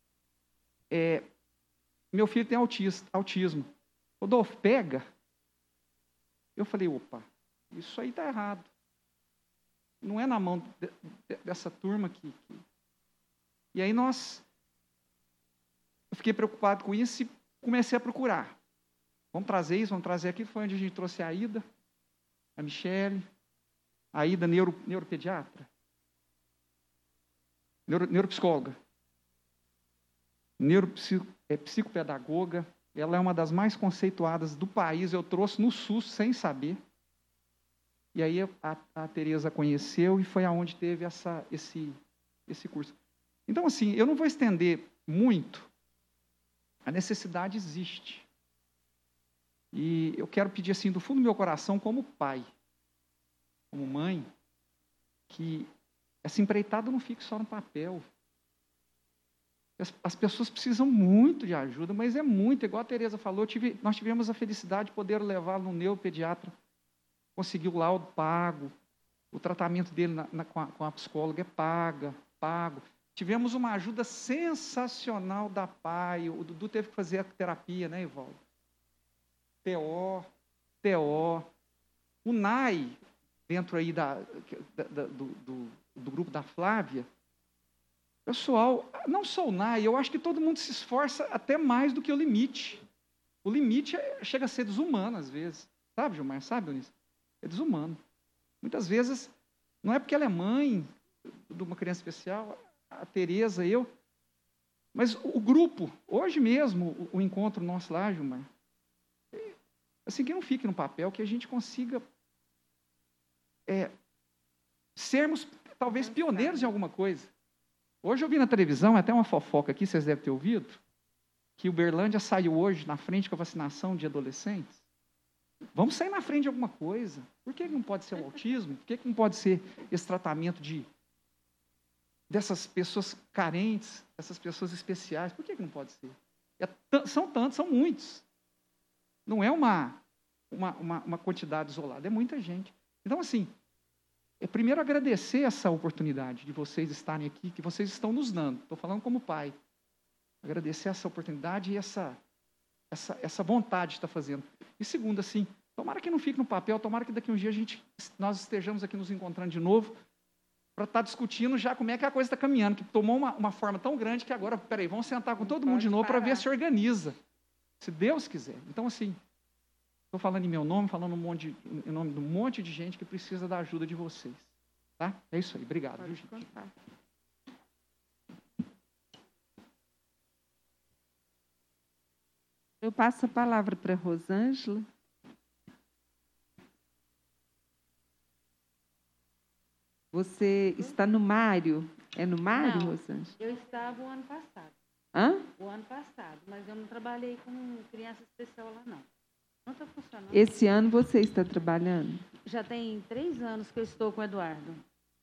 Meu filho tem autismo. Rodolfo, pega. Eu falei, opa, isso aí está errado. Não é na mão dessa turma aqui. E aí eu fiquei preocupado com isso e comecei a procurar. Vamos trazer isso, vamos trazer aquilo. Foi onde a gente trouxe a Ida, a Michele, a Ida, neuropediatra, neuropsicóloga, psicopedagoga. Ela é uma das mais conceituadas do país. Eu trouxe no SUS sem saber. E aí a Tereza conheceu e foi aonde teve esse curso. Então, assim, eu não vou estender muito. A necessidade existe. E eu quero pedir, assim, do fundo do meu coração, como pai, como mãe, que essa empreitada não fique só no papel. As pessoas precisam muito de ajuda, mas é muito, igual a Tereza falou, nós tivemos a felicidade de poder levá-lo no neuropediatra, conseguir o laudo pago, o tratamento dele com a psicóloga é pago. Tivemos uma ajuda sensacional da PAI, o Dudu teve que fazer a terapia, né, Ivaldo? TO, o NAI, dentro aí do grupo da Flávia. Pessoal, não só o NAI, eu acho que todo mundo se esforça até mais do que o limite. O limite chega a ser desumano, às vezes. Sabe, Gilmar? Sabe, Eunice? É desumano. Muitas vezes, não é porque ela é mãe de uma criança especial, a Tereza, eu, mas o grupo, hoje mesmo, o encontro nosso lá, Gilmar, assim, que não fique no papel, que a gente consiga sermos, talvez, pioneiros em alguma coisa. Hoje eu vi na televisão, até uma fofoca aqui, vocês devem ter ouvido, que Uberlândia saiu hoje na frente com a vacinação de adolescentes. Vamos sair na frente de alguma coisa. Por que não pode ser o autismo? Por que não pode ser esse tratamento dessas pessoas carentes, dessas pessoas especiais? Por que não pode ser? São tantos, são muitos. Não é uma quantidade isolada, é muita gente. Então, assim, primeiro agradecer essa oportunidade de vocês estarem aqui, que vocês estão nos dando. Estou falando como pai. Agradecer essa oportunidade e essa vontade de estar fazendo. E segundo, assim, tomara que não fique no papel, tomara que daqui a um dia nós estejamos aqui nos encontrando de novo, para estar discutindo já como é que a coisa está caminhando, que tomou uma forma tão grande que agora, peraí, vamos sentar com todo mundo de novo para ver se organiza, se Deus quiser. Então, assim, estou falando em meu nome, falando em nome de um monte de gente que precisa da ajuda de vocês. Tá? É isso aí, obrigado. Viu, gente? Eu passo a palavra para a Rosângela. Você está no Mário? É no Mário, Não, Rosângela? eu estava o ano passado. Hã? O ano passado, mas eu não trabalhei com criança especial lá, não. Não está funcionando. Esse ano você está trabalhando? Já tem 3 anos que eu estou com o Eduardo.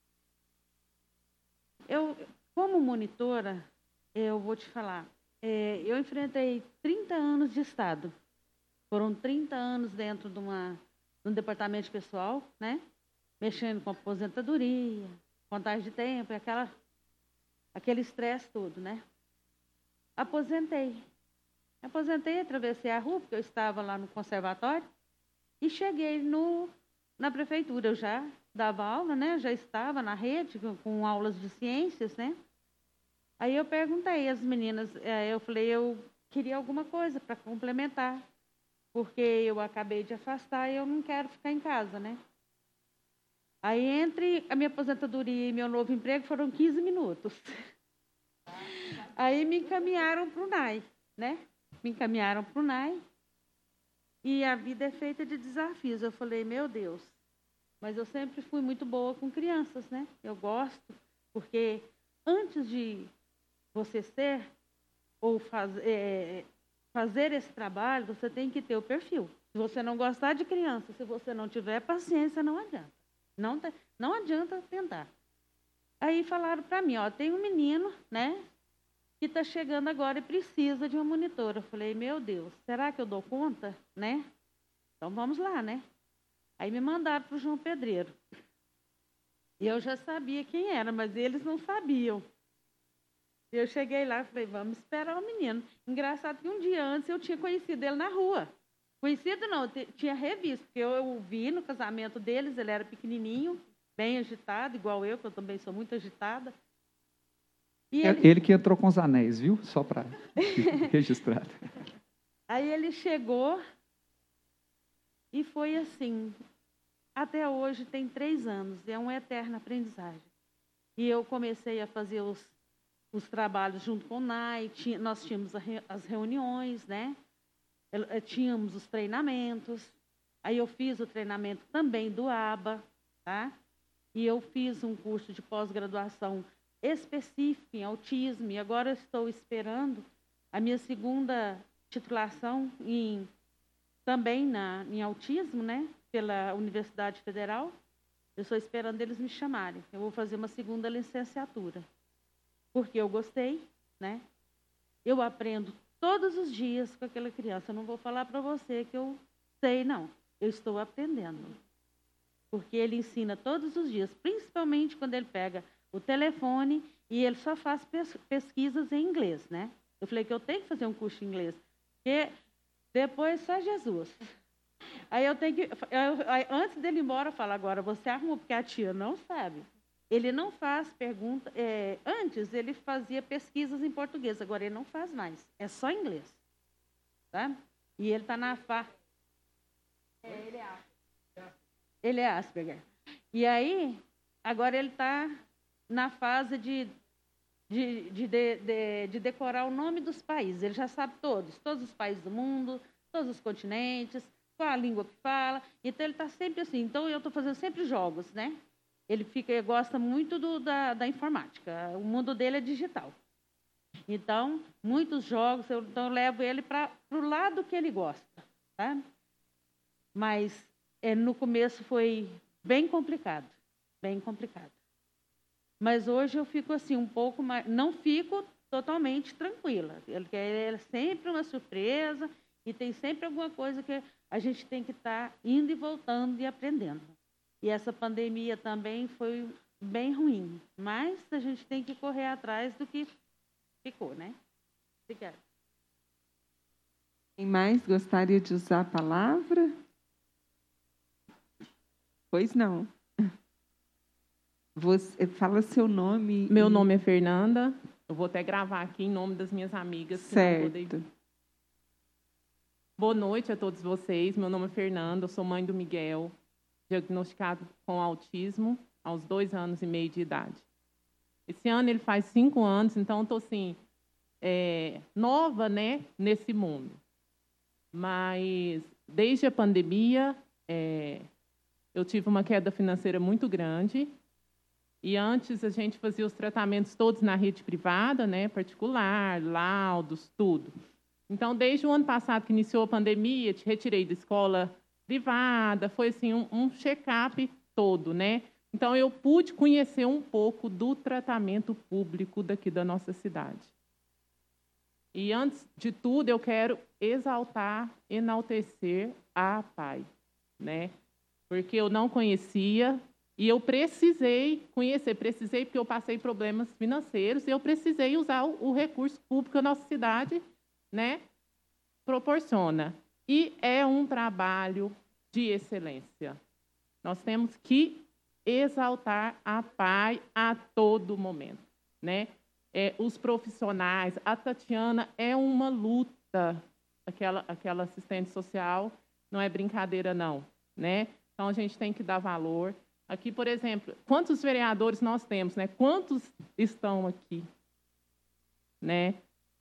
Eu, como monitora, eu vou te falar, eu enfrentei 30 anos de Estado. Foram 30 anos dentro de um departamento de pessoal, né? Mexendo com aposentadoria, contagem de tempo, aquele estresse todo, né? Aposentei, atravessei a rua, porque eu estava lá no conservatório, e cheguei na prefeitura. Eu já dava aula, né? Já estava na rede com aulas de ciências, né? Aí eu perguntei às meninas, eu falei, eu queria alguma coisa para complementar, porque eu acabei de afastar e eu não quero ficar em casa, né? Aí, entre a minha aposentadoria e meu novo emprego, foram 15 minutos. Aí me encaminharam para o NAI, né? Me encaminharam para o NAI. E a vida é feita de desafios. Eu falei, meu Deus, mas eu sempre fui muito boa com crianças, né? Eu gosto, porque antes de você ser ou fazer esse trabalho, você tem que ter o perfil. Se você não gostar de criança, se você não tiver paciência, não adianta. Não adianta tentar. Aí falaram para mim, tem um menino, né, que está chegando agora e precisa de uma monitora. Eu falei, meu Deus, será que eu dou conta, né? Então vamos lá, né? Aí me mandaram para o João Pedreiro. E eu já sabia quem era, mas eles não sabiam. Eu cheguei lá e falei, vamos esperar o menino. Engraçado que um dia antes eu tinha conhecido ele na rua. Conhecido não, tinha revisto, porque eu vi no casamento deles, ele era pequenininho, bem agitado, igual eu, que eu também sou muito agitada. E ele que entrou com os anéis, viu? Só para registrar. Aí ele chegou e foi assim, até hoje tem 3 anos, é uma eterna aprendizagem. E eu comecei a fazer os trabalhos junto com o NAI, nós tínhamos as reuniões, né? Tínhamos os treinamentos, aí eu fiz o treinamento também do ABA, tá? E eu fiz um curso de pós-graduação específico em autismo, e agora eu estou esperando a minha segunda titulação também em autismo, né? Pela Universidade Federal. Eu estou esperando eles me chamarem. Eu vou fazer uma segunda licenciatura, porque eu gostei, né? Eu aprendo todos os dias com aquela criança. Eu não vou falar para você que eu sei, não. Eu estou aprendendo. Porque ele ensina todos os dias, principalmente quando ele pega o telefone e ele só faz pesquisas em inglês, né? Eu falei que eu tenho que fazer um curso de inglês, porque depois só Jesus. Aí eu tenho que... antes dele ir embora, eu falo, agora você arruma, porque a tia não sabe. Ele não faz pergunta. Antes, ele fazia pesquisas em português, agora ele não faz mais. É só inglês. Tá? E ele está na ele é Asperger. E aí, agora ele está na fase de decorar o nome dos países. Ele já sabe todos os países do mundo, todos os continentes, qual a língua que fala. Então, ele está sempre assim. Então, eu estou fazendo sempre jogos, né? Ele gosta muito da informática. O mundo dele é digital. Então, muitos jogos, eu levo ele para o lado que ele gosta. Tá? Mas no começo foi bem complicado. Bem complicado. Mas hoje eu fico assim um pouco mais... Não fico totalmente tranquila. Ele é sempre uma surpresa e tem sempre alguma coisa que a gente tem que estar indo e voltando e aprendendo. E essa pandemia também foi bem ruim, mas a gente tem que correr atrás do que ficou, né? Obrigada. Quem mais gostaria de usar a palavra? Pois não. Você fala seu nome. Meu nome é Fernanda. Eu vou até gravar aqui em nome das minhas amigas. Certo. Boa noite a todos vocês. Meu nome é Fernanda, eu sou mãe do Miguel, diagnosticado com autismo aos 2 anos e meio de idade. Esse ano ele faz 5 anos, então eu estou assim, nova, né, nesse mundo. Mas desde a pandemia, eu tive uma queda financeira muito grande. E antes a gente fazia os tratamentos todos na rede privada, né, particular, laudos, tudo. Então, desde o ano passado que iniciou a pandemia, te retirei da escola privada, foi assim um check-up todo, né? Então, eu pude conhecer um pouco do tratamento público daqui da nossa cidade. E, antes de tudo, eu quero exaltar, enaltecer a PAI, né? Porque eu não conhecia e eu precisei conhecer, porque eu passei problemas financeiros e eu precisei usar o recurso público que a nossa cidade, né, proporciona. E é um trabalho de excelência. Nós temos que exaltar a PAI a todo momento, né? Os profissionais, a Tatiana é uma luta, aquela assistente social, não é brincadeira não, né? Então a gente tem que dar valor. Aqui, por exemplo, quantos vereadores nós temos, né? Quantos estão aqui, né?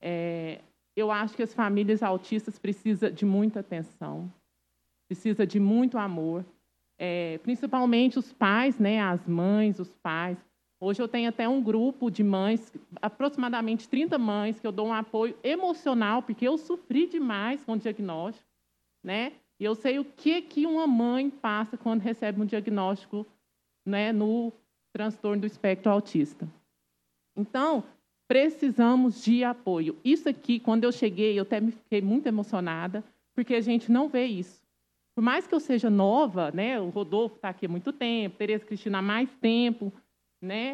Eu acho que as famílias autistas precisam de muita atenção, precisam de muito amor, principalmente os pais, né? As mães, os pais. Hoje eu tenho até um grupo de mães, aproximadamente 30 mães, que eu dou um apoio emocional, porque eu sofri demais com o diagnóstico, né? E eu sei o que uma mãe passa quando recebe um diagnóstico, né, no transtorno do espectro autista. Então, precisamos de apoio. Isso aqui, quando eu cheguei, eu até me fiquei muito emocionada, porque a gente não vê isso. Por mais que eu seja nova, né, o Rodolfo está aqui há muito tempo, Tereza Cristina há mais tempo, né,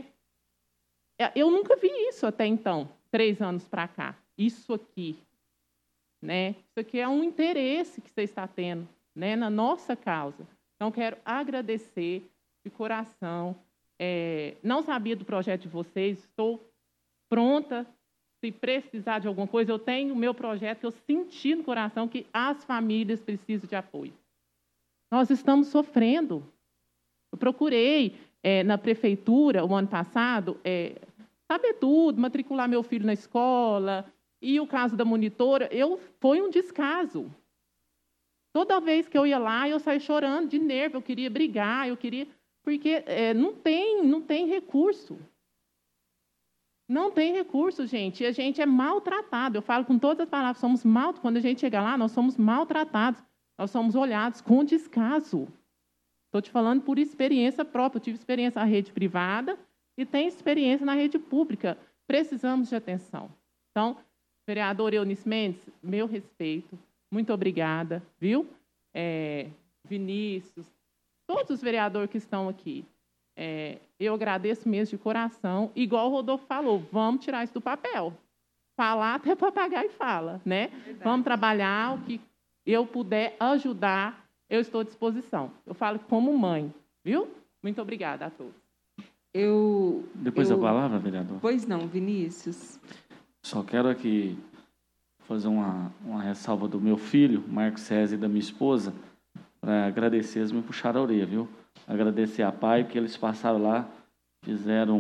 eu nunca vi isso até então, 3 anos para cá. Isso aqui, né, isso aqui é um interesse que você está tendo, né, na nossa causa. Então, quero agradecer de coração. Não sabia do projeto de vocês, estou pronta. Se precisar de alguma coisa, eu tenho o meu projeto, que eu senti no coração que as famílias precisam de apoio. Nós estamos sofrendo. Eu procurei na prefeitura, o ano passado, saber tudo, matricular meu filho na escola, e o caso da monitora, foi um descaso. Toda vez que eu ia lá, eu saía chorando de nervo, eu queria brigar, porque não tem recurso. Não tem recurso, gente. E a gente é maltratado. Eu falo com todas as palavras, quando a gente chega lá, nós somos maltratados. Nós somos olhados com descaso. Estou te falando por experiência própria. Eu tive experiência na rede privada e tenho experiência na rede pública. Precisamos de atenção. Então, vereador Eunice Mendes, meu respeito. Muito obrigada, viu? Vinícius, todos os vereadores que estão aqui. Eu agradeço mesmo de coração. Igual o Rodolfo falou, vamos tirar isso do papel. Falar até papagaio fala, né? Verdade. Vamos trabalhar, o que eu puder ajudar, eu estou à disposição. Eu falo como mãe, viu? Muito obrigada a todos. Depois da palavra, vereador? Pois não, Vinícius. Só quero aqui fazer uma ressalva do meu filho, Marco César, e da minha esposa, para agradecer, eles me puxaram a orelha, viu? Agradecer a PAI, porque eles passaram lá, fizeram,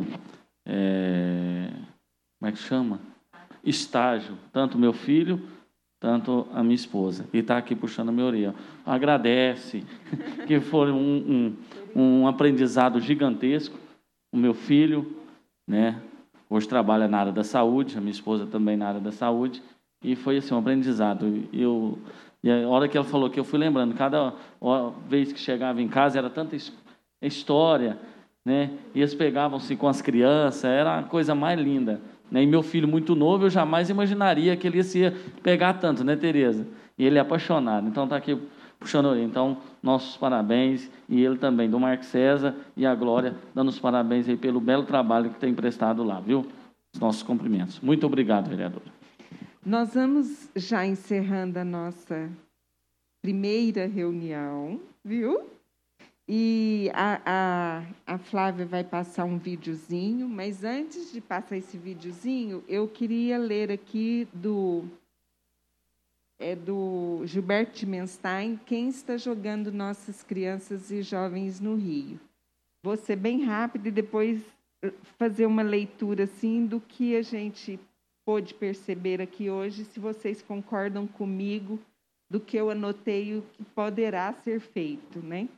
como é que chama? Estágio, tanto meu filho, tanto a minha esposa. E está aqui puxando a minha orelha. Agradece, que foi um aprendizado gigantesco. O meu filho, né, hoje trabalha na área da saúde, a minha esposa também na área da saúde, e foi assim, um aprendizado. E a hora que ela falou que eu fui lembrando, cada vez que chegava em casa, era tanta história, né? E eles pegavam-se com as crianças, era a coisa mais linda. Né? E meu filho, muito novo, eu jamais imaginaria que ele ia pegar tanto, né, Tereza? E ele é apaixonado. Então, está aqui puxando a orelha. Então, nossos parabéns, e ele também, do Marco César e a Glória, dando os parabéns aí pelo belo trabalho que tem prestado lá, viu? Os nossos cumprimentos. Muito obrigado, vereador. Nós vamos já encerrando a nossa primeira reunião, viu? E a Flávia vai passar um videozinho, mas antes de passar esse videozinho, eu queria ler aqui do Gilberto Dimenstein, Quem está jogando nossas crianças e jovens no Rio. Vou ser bem rápido e depois fazer uma leitura assim, do que a gente pôde perceber aqui hoje, se vocês concordam comigo, do que eu anotei e o que poderá ser feito, né?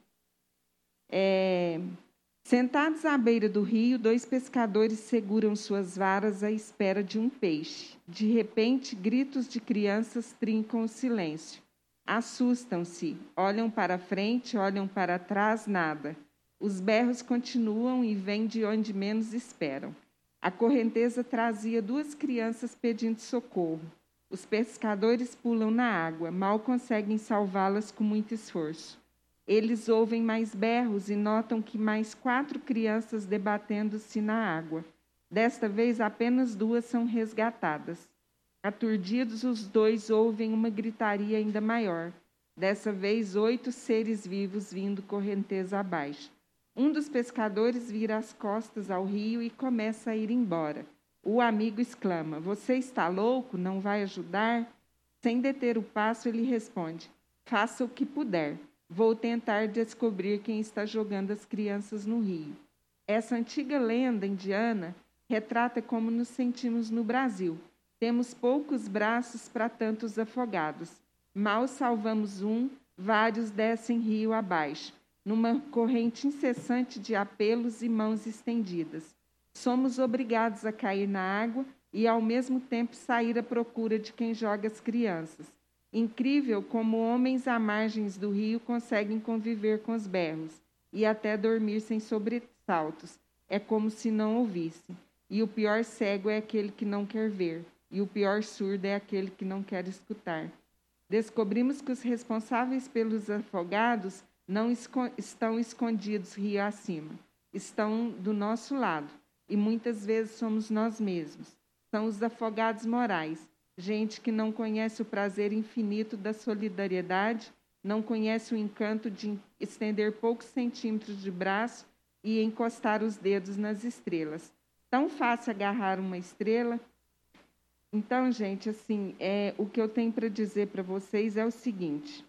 Sentados à beira do rio, 2 pescadores seguram suas varas à espera de um peixe. De repente, gritos de crianças trincam o silêncio. Assustam-se, olham para frente, olham para trás, nada. Os berros continuam e vêm de onde menos esperam. A correnteza trazia 2 crianças pedindo socorro. Os pescadores pulam na água, mal conseguem salvá-las com muito esforço. Eles ouvem mais berros e notam que mais 4 crianças debatendo-se na água. Desta vez, apenas 2 são resgatadas. Aturdidos, os 2 ouvem uma gritaria ainda maior. Dessa vez, 8 seres vivos vindo correnteza abaixo. Um dos pescadores vira as costas ao rio e começa a ir embora. O amigo exclama: "Você está louco? Não vai ajudar?" Sem deter o passo, ele responde: "Faça o que puder. Vou tentar descobrir quem está jogando as crianças no rio." Essa antiga lenda indiana retrata como nos sentimos no Brasil. Temos poucos braços para tantos afogados. Mal salvamos um, vários descem rio abaixo, numa corrente incessante de apelos e mãos estendidas. Somos obrigados a cair na água e, ao mesmo tempo, sair à procura de quem joga as crianças. Incrível como homens à margens do rio conseguem conviver com os berros e até dormir sem sobressaltos. É como se não ouvissem. E o pior cego é aquele que não quer ver, e o pior surdo é aquele que não quer escutar. Descobrimos que os responsáveis pelos afogados não estão escondidos rio acima. Estão do nosso lado, e muitas vezes somos nós mesmos. São os afogados morais. Gente que não conhece o prazer infinito da solidariedade, não conhece o encanto de estender poucos centímetros de braço e encostar os dedos nas estrelas. Tão fácil agarrar uma estrela. Então, gente, assim, o que eu tenho para dizer para vocês é o seguinte: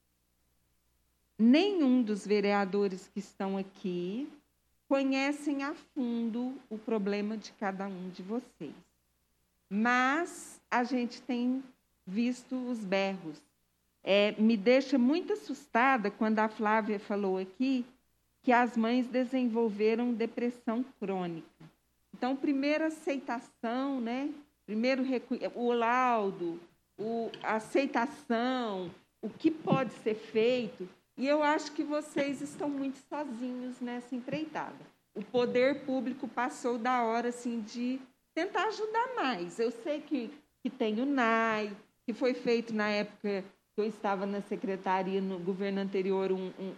nenhum dos vereadores que estão aqui conhecem a fundo o problema de cada um de vocês. Mas a gente tem visto os berros. Me deixa muito assustada quando a Flávia falou aqui que as mães desenvolveram depressão crônica. Então, primeiro aceitação, né? Primeiro o laudo, a aceitação, o que pode ser feito. E eu acho que vocês estão muito sozinhos nessa empreitada. O poder público passou da hora assim, de tentar ajudar mais. Eu sei que tem o NAI, que foi feito na época que eu estava na secretaria, no governo anterior,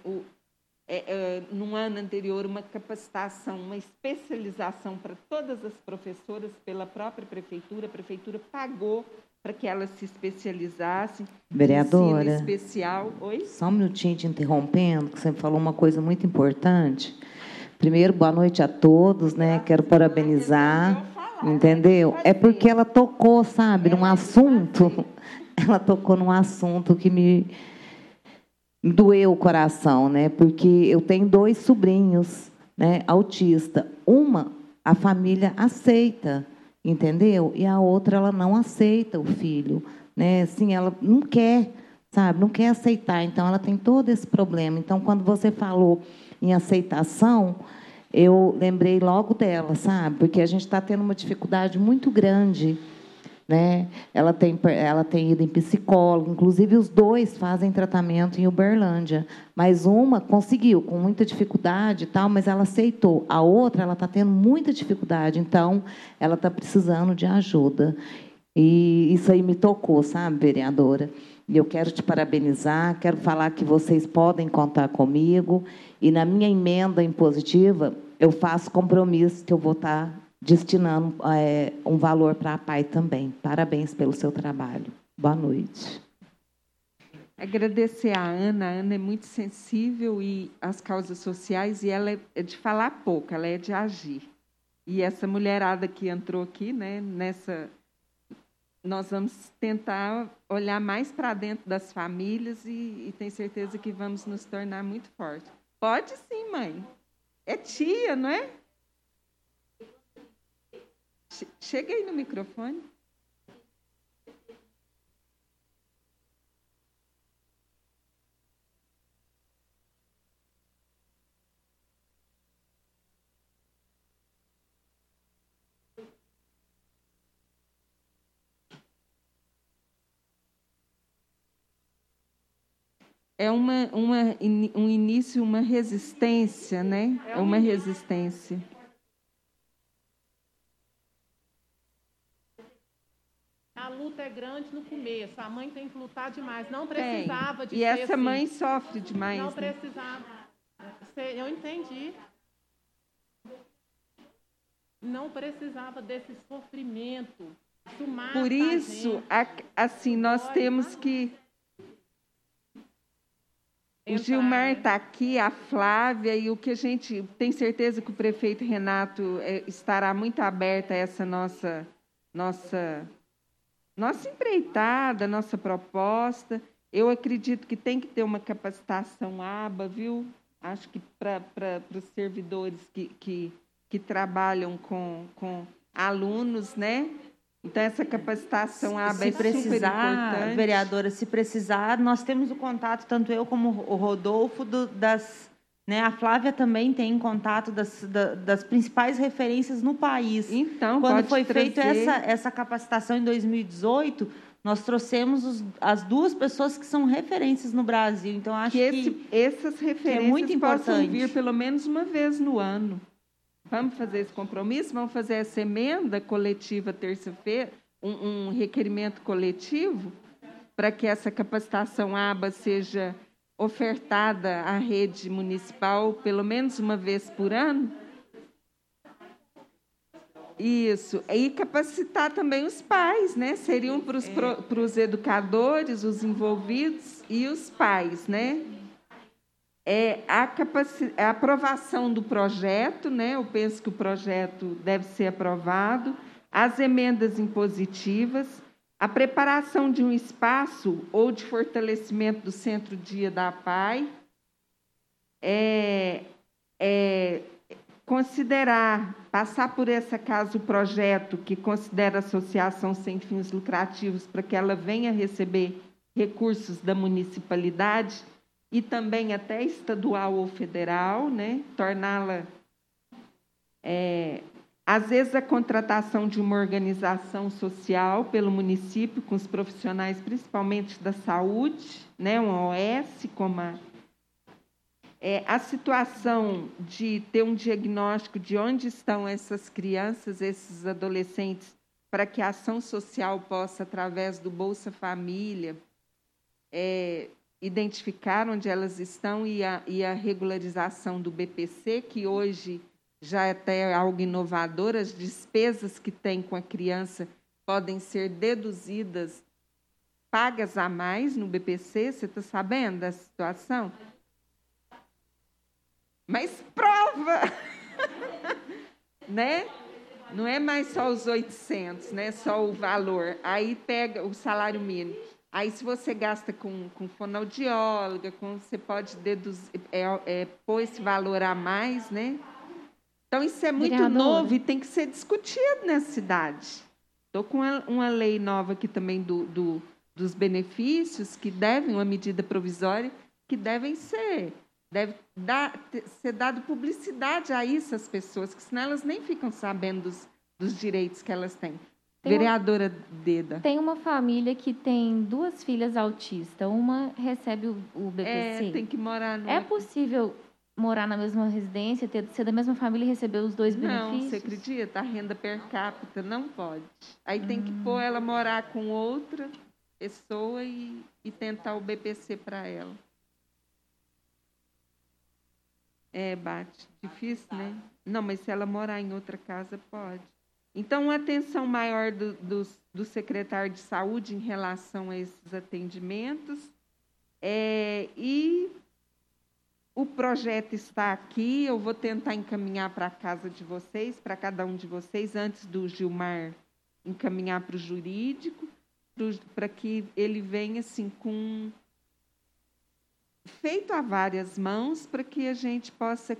no ano anterior, uma capacitação, uma especialização para todas as professoras pela própria prefeitura. A prefeitura pagou para que elas se especializassem. Vereadora, ensino especial. Oi? Só um minutinho te interrompendo, que você falou uma coisa muito importante. Primeiro, boa noite a todos, né? Quero parabenizar, entendeu? É porque ela tocou, sabe, num assunto. Ela tocou num assunto que me doeu o coração, né? Porque eu tenho 2 sobrinhos, né, autistas. Uma, a família aceita, entendeu? E a outra, ela não aceita o filho, né? Assim, ela não quer, sabe? Não quer aceitar. Então, ela tem todo esse problema. Então, quando você falou em aceitação, eu lembrei logo dela, sabe? Porque a gente está tendo uma dificuldade muito grande, né? Ela tem ido em psicólogo, inclusive os 2 fazem tratamento em Uberlândia, mas uma conseguiu com muita dificuldade e tal, mas ela aceitou. A outra, ela está tendo muita dificuldade, então ela está precisando de ajuda. E isso aí me tocou, sabe, vereadora? E eu quero te parabenizar, quero falar que vocês podem contar comigo, e na minha emenda impositiva eu faço compromisso que eu vou estar destinando um valor para a PAI também. Parabéns pelo seu trabalho. Boa noite. Agradecer a Ana. A Ana é muito sensível às causas sociais e ela é de falar pouco, ela é de agir. E essa mulherada que entrou aqui, né, nós vamos tentar olhar mais para dentro das famílias e tenho certeza que vamos nos tornar muito fortes. Pode sim, mãe. É tia, não é? Chega aí no microfone. É um início, uma resistência, né? É uma resistência. A luta é grande no começo, a mãe tem que lutar demais, não precisava de ser. E essa assim. Mãe sofre demais. Não precisava. Eu entendi. Não precisava desse sofrimento. Por isso, assim, nós temos que... O Gilmar está aqui, a Flávia, e o que a gente tem certeza que o prefeito Renato estará muito aberto a essa nossa empreitada, nossa proposta. Eu acredito que tem que ter uma capacitação ABA, viu? Acho que para os servidores que trabalham com alunos, né? Então, essa capacitação ABA é super importante. Vereadora, se precisar, nós temos o contato, tanto eu como o Rodolfo, né, a Flávia também tem contato das principais referências no país. Então, quando foi feita essa capacitação em 2018, nós trouxemos as duas pessoas que são referências no Brasil. Então, acho que essas referências é muito possam vir pelo menos uma vez no ano. Vamos fazer esse compromisso? Vamos fazer essa emenda coletiva terça-feira, um requerimento coletivo, para que essa capacitação ABA seja ofertada à rede municipal pelo menos uma vez por ano? Isso. E capacitar também os pais, né? Seriam para os educadores, os envolvidos e os pais, né? A aprovação do projeto, né? Eu penso que o projeto deve ser aprovado, as emendas impositivas, a preparação de um espaço ou de fortalecimento do Centro-Dia da PAI, passar por essa casa o projeto que considera a associação sem fins lucrativos para que ela venha receber recursos da municipalidade, e também até estadual ou federal, né? Torná-la... às vezes, a contratação de uma organização social pelo município, com os profissionais, principalmente da saúde, né? Uma OS, como a situação de ter um diagnóstico de onde estão essas crianças, esses adolescentes, para que a ação social possa, através do Bolsa Família, identificar onde elas estão e a regularização do BPC, que hoje já é até algo inovador, as despesas que tem com a criança podem ser deduzidas, pagas a mais no BPC. Você está sabendo da situação? Mas prova! Né? Não é mais só os 800, né? Só o valor. Aí pega o salário mínimo. Aí, se você gasta com fonoaudióloga, você pode deduzir, pôr esse valor a mais, né? Então, isso é muito novo e tem que ser discutido nessa cidade. Estou com uma lei nova aqui também dos benefícios, que devem, uma medida provisória, que deve ser dado publicidade a isso às pessoas, que senão elas nem ficam sabendo dos direitos que elas têm. Vereadora Deda. Tem uma família que tem 2 filhas autistas. Uma recebe o BPC. Tem que morar no... É possível morar na mesma residência, ser da mesma família e receber os 2 benefícios? Não, você acredita? A renda per capita não pode. Aí tem que pôr ela morar com outra pessoa e tentar o BPC para ela. Bate. Difícil, né? Não, mas se ela morar em outra casa, pode. Então, uma atenção maior do secretário de Saúde em relação a esses atendimentos E o projeto está aqui, eu vou tentar encaminhar para a casa de vocês, para cada um de vocês, antes do Gilmar encaminhar para o jurídico, para que ele venha assim, feito a várias mãos, para que a gente possa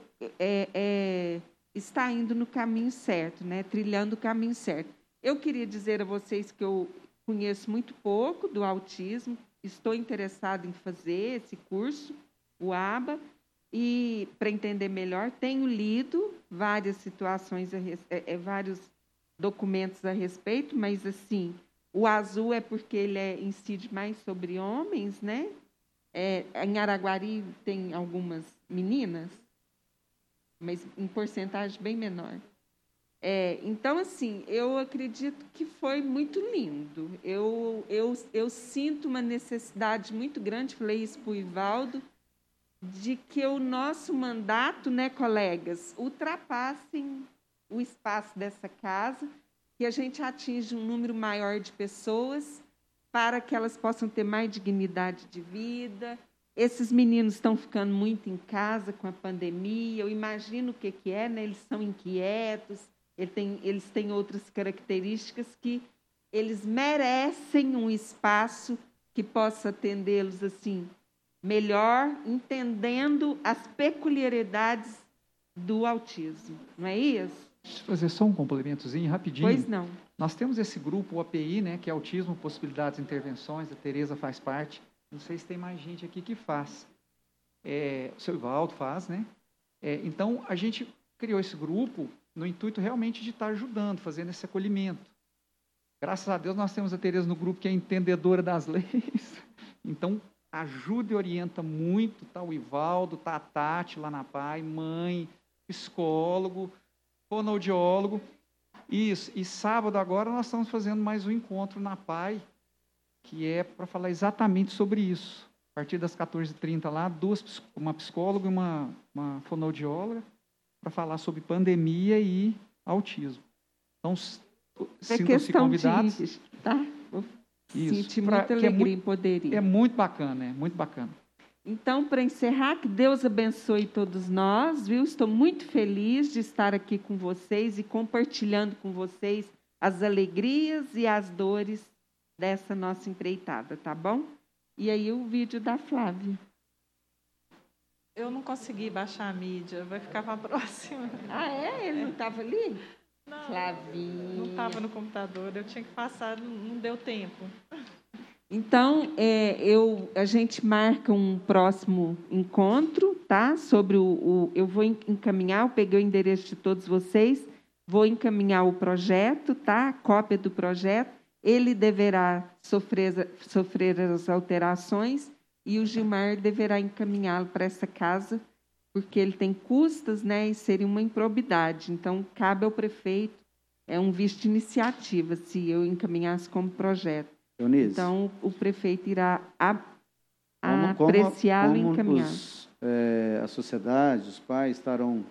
estar indo no caminho certo, né? Trilhando o caminho certo. Eu queria dizer a vocês que eu conheço muito pouco do autismo, estou interessada em fazer esse curso, o ABA, e para entender melhor, tenho lido várias situações, vários documentos a respeito, mas assim, o azul é porque ele incide mais sobre homens, né? Em Araguari tem algumas meninas, mas em porcentagem bem menor. Então, assim, eu acredito que foi muito lindo. Eu sinto uma necessidade muito grande, falei isso para o Ivaldo, de que o nosso mandato, né, colegas, ultrapassem o espaço dessa casa, que a gente atinja um número maior de pessoas para que elas possam ter mais dignidade de vida. Esses meninos estão ficando muito em casa com a pandemia, eu imagino o que é, né? Eles são inquietos, eles têm outras características que eles merecem um espaço que possa atendê-los assim, melhor, entendendo as peculiaridades do autismo. Não é isso? Deixa eu fazer só um complementozinho, rapidinho. Pois não. Nós temos esse grupo, o API, né, que é Autismo, Possibilidades e Intervenções, a Tereza faz parte. Não sei se tem mais gente aqui que faz. O seu Ivaldo faz, né? Então, a gente criou esse grupo no intuito realmente de estar ajudando, fazendo esse acolhimento. Graças a Deus, nós temos a Tereza no grupo que é entendedora das leis. Então, ajuda e orienta muito, tá o Ivaldo, tá a Tati lá na PAI, mãe, psicólogo, fonoaudiólogo. Isso. E sábado agora nós estamos fazendo mais um encontro na PAI, que é para falar exatamente sobre isso. A partir das 14h30 lá, uma psicóloga e uma fonoaudióloga, para falar sobre pandemia e autismo. Então, sintam-se convidados. Tá? Senti muita alegria em poder ir. É muito bacana, muito bacana. Então, para encerrar, que Deus abençoe todos nós, viu? Estou muito feliz de estar aqui com vocês e compartilhando com vocês as alegrias e as dores dessa nossa empreitada, tá bom? E aí o vídeo da Flávia. Eu não consegui baixar a mídia, vai ficar para a próxima. Ele não estava ali? Não, Flavinha. não estava no computador, eu tinha que passar, não deu tempo. Então, a gente marca um próximo encontro, tá? Sobre eu vou encaminhar, eu peguei o endereço de todos vocês, vou encaminhar o projeto, tá? A cópia do projeto. Ele deverá sofrer as alterações e o Gilmar deverá encaminhá-lo para essa casa, porque ele tem custas, né? E seria uma improbidade. Então, cabe ao prefeito, um visto de iniciativa, se eu encaminhasse como projeto. Eunice, então, o prefeito irá apreciá-lo e encaminhar. A sociedade, os pais estarão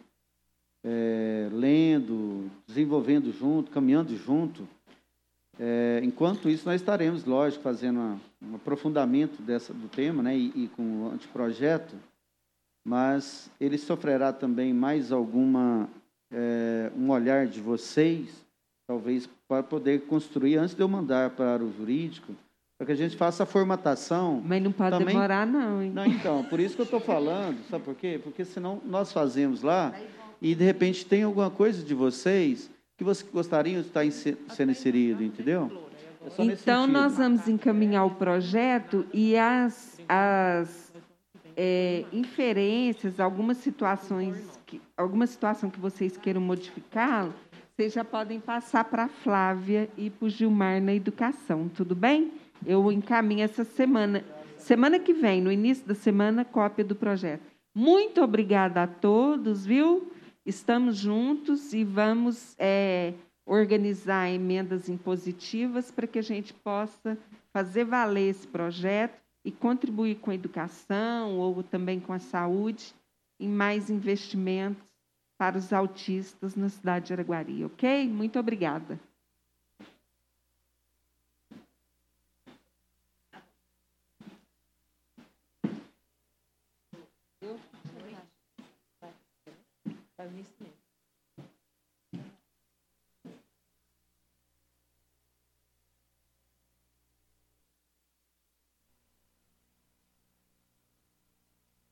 lendo, desenvolvendo junto, caminhando junto. Enquanto isso, nós estaremos, lógico, fazendo um aprofundamento do tema, né, e com o anteprojeto, mas ele sofrerá também mais um olhar de vocês, talvez para poder construir, antes de eu mandar para o jurídico, para que a gente faça a formatação. Mas não pode também demorar, não, hein? Não, então, por isso que eu estou falando, sabe por quê? Porque senão nós fazemos lá e, de repente, tem alguma coisa de vocês que vocês gostariam de estar sendo inserido, entendeu? Então, nós vamos encaminhar o projeto e as inferências, alguma situação que vocês queiram modificar, vocês já podem passar para a Flávia e para o Gilmar na educação, tudo bem? Eu encaminho essa semana. Semana que vem, no início da semana, cópia do projeto. Muito obrigada a todos, viu? Estamos juntos e vamos organizar emendas impositivas para que a gente possa fazer valer esse projeto e contribuir com a educação ou também com a saúde em mais investimentos para os autistas na cidade de Araguari, ok? Muito obrigada. Faz isso mesmo.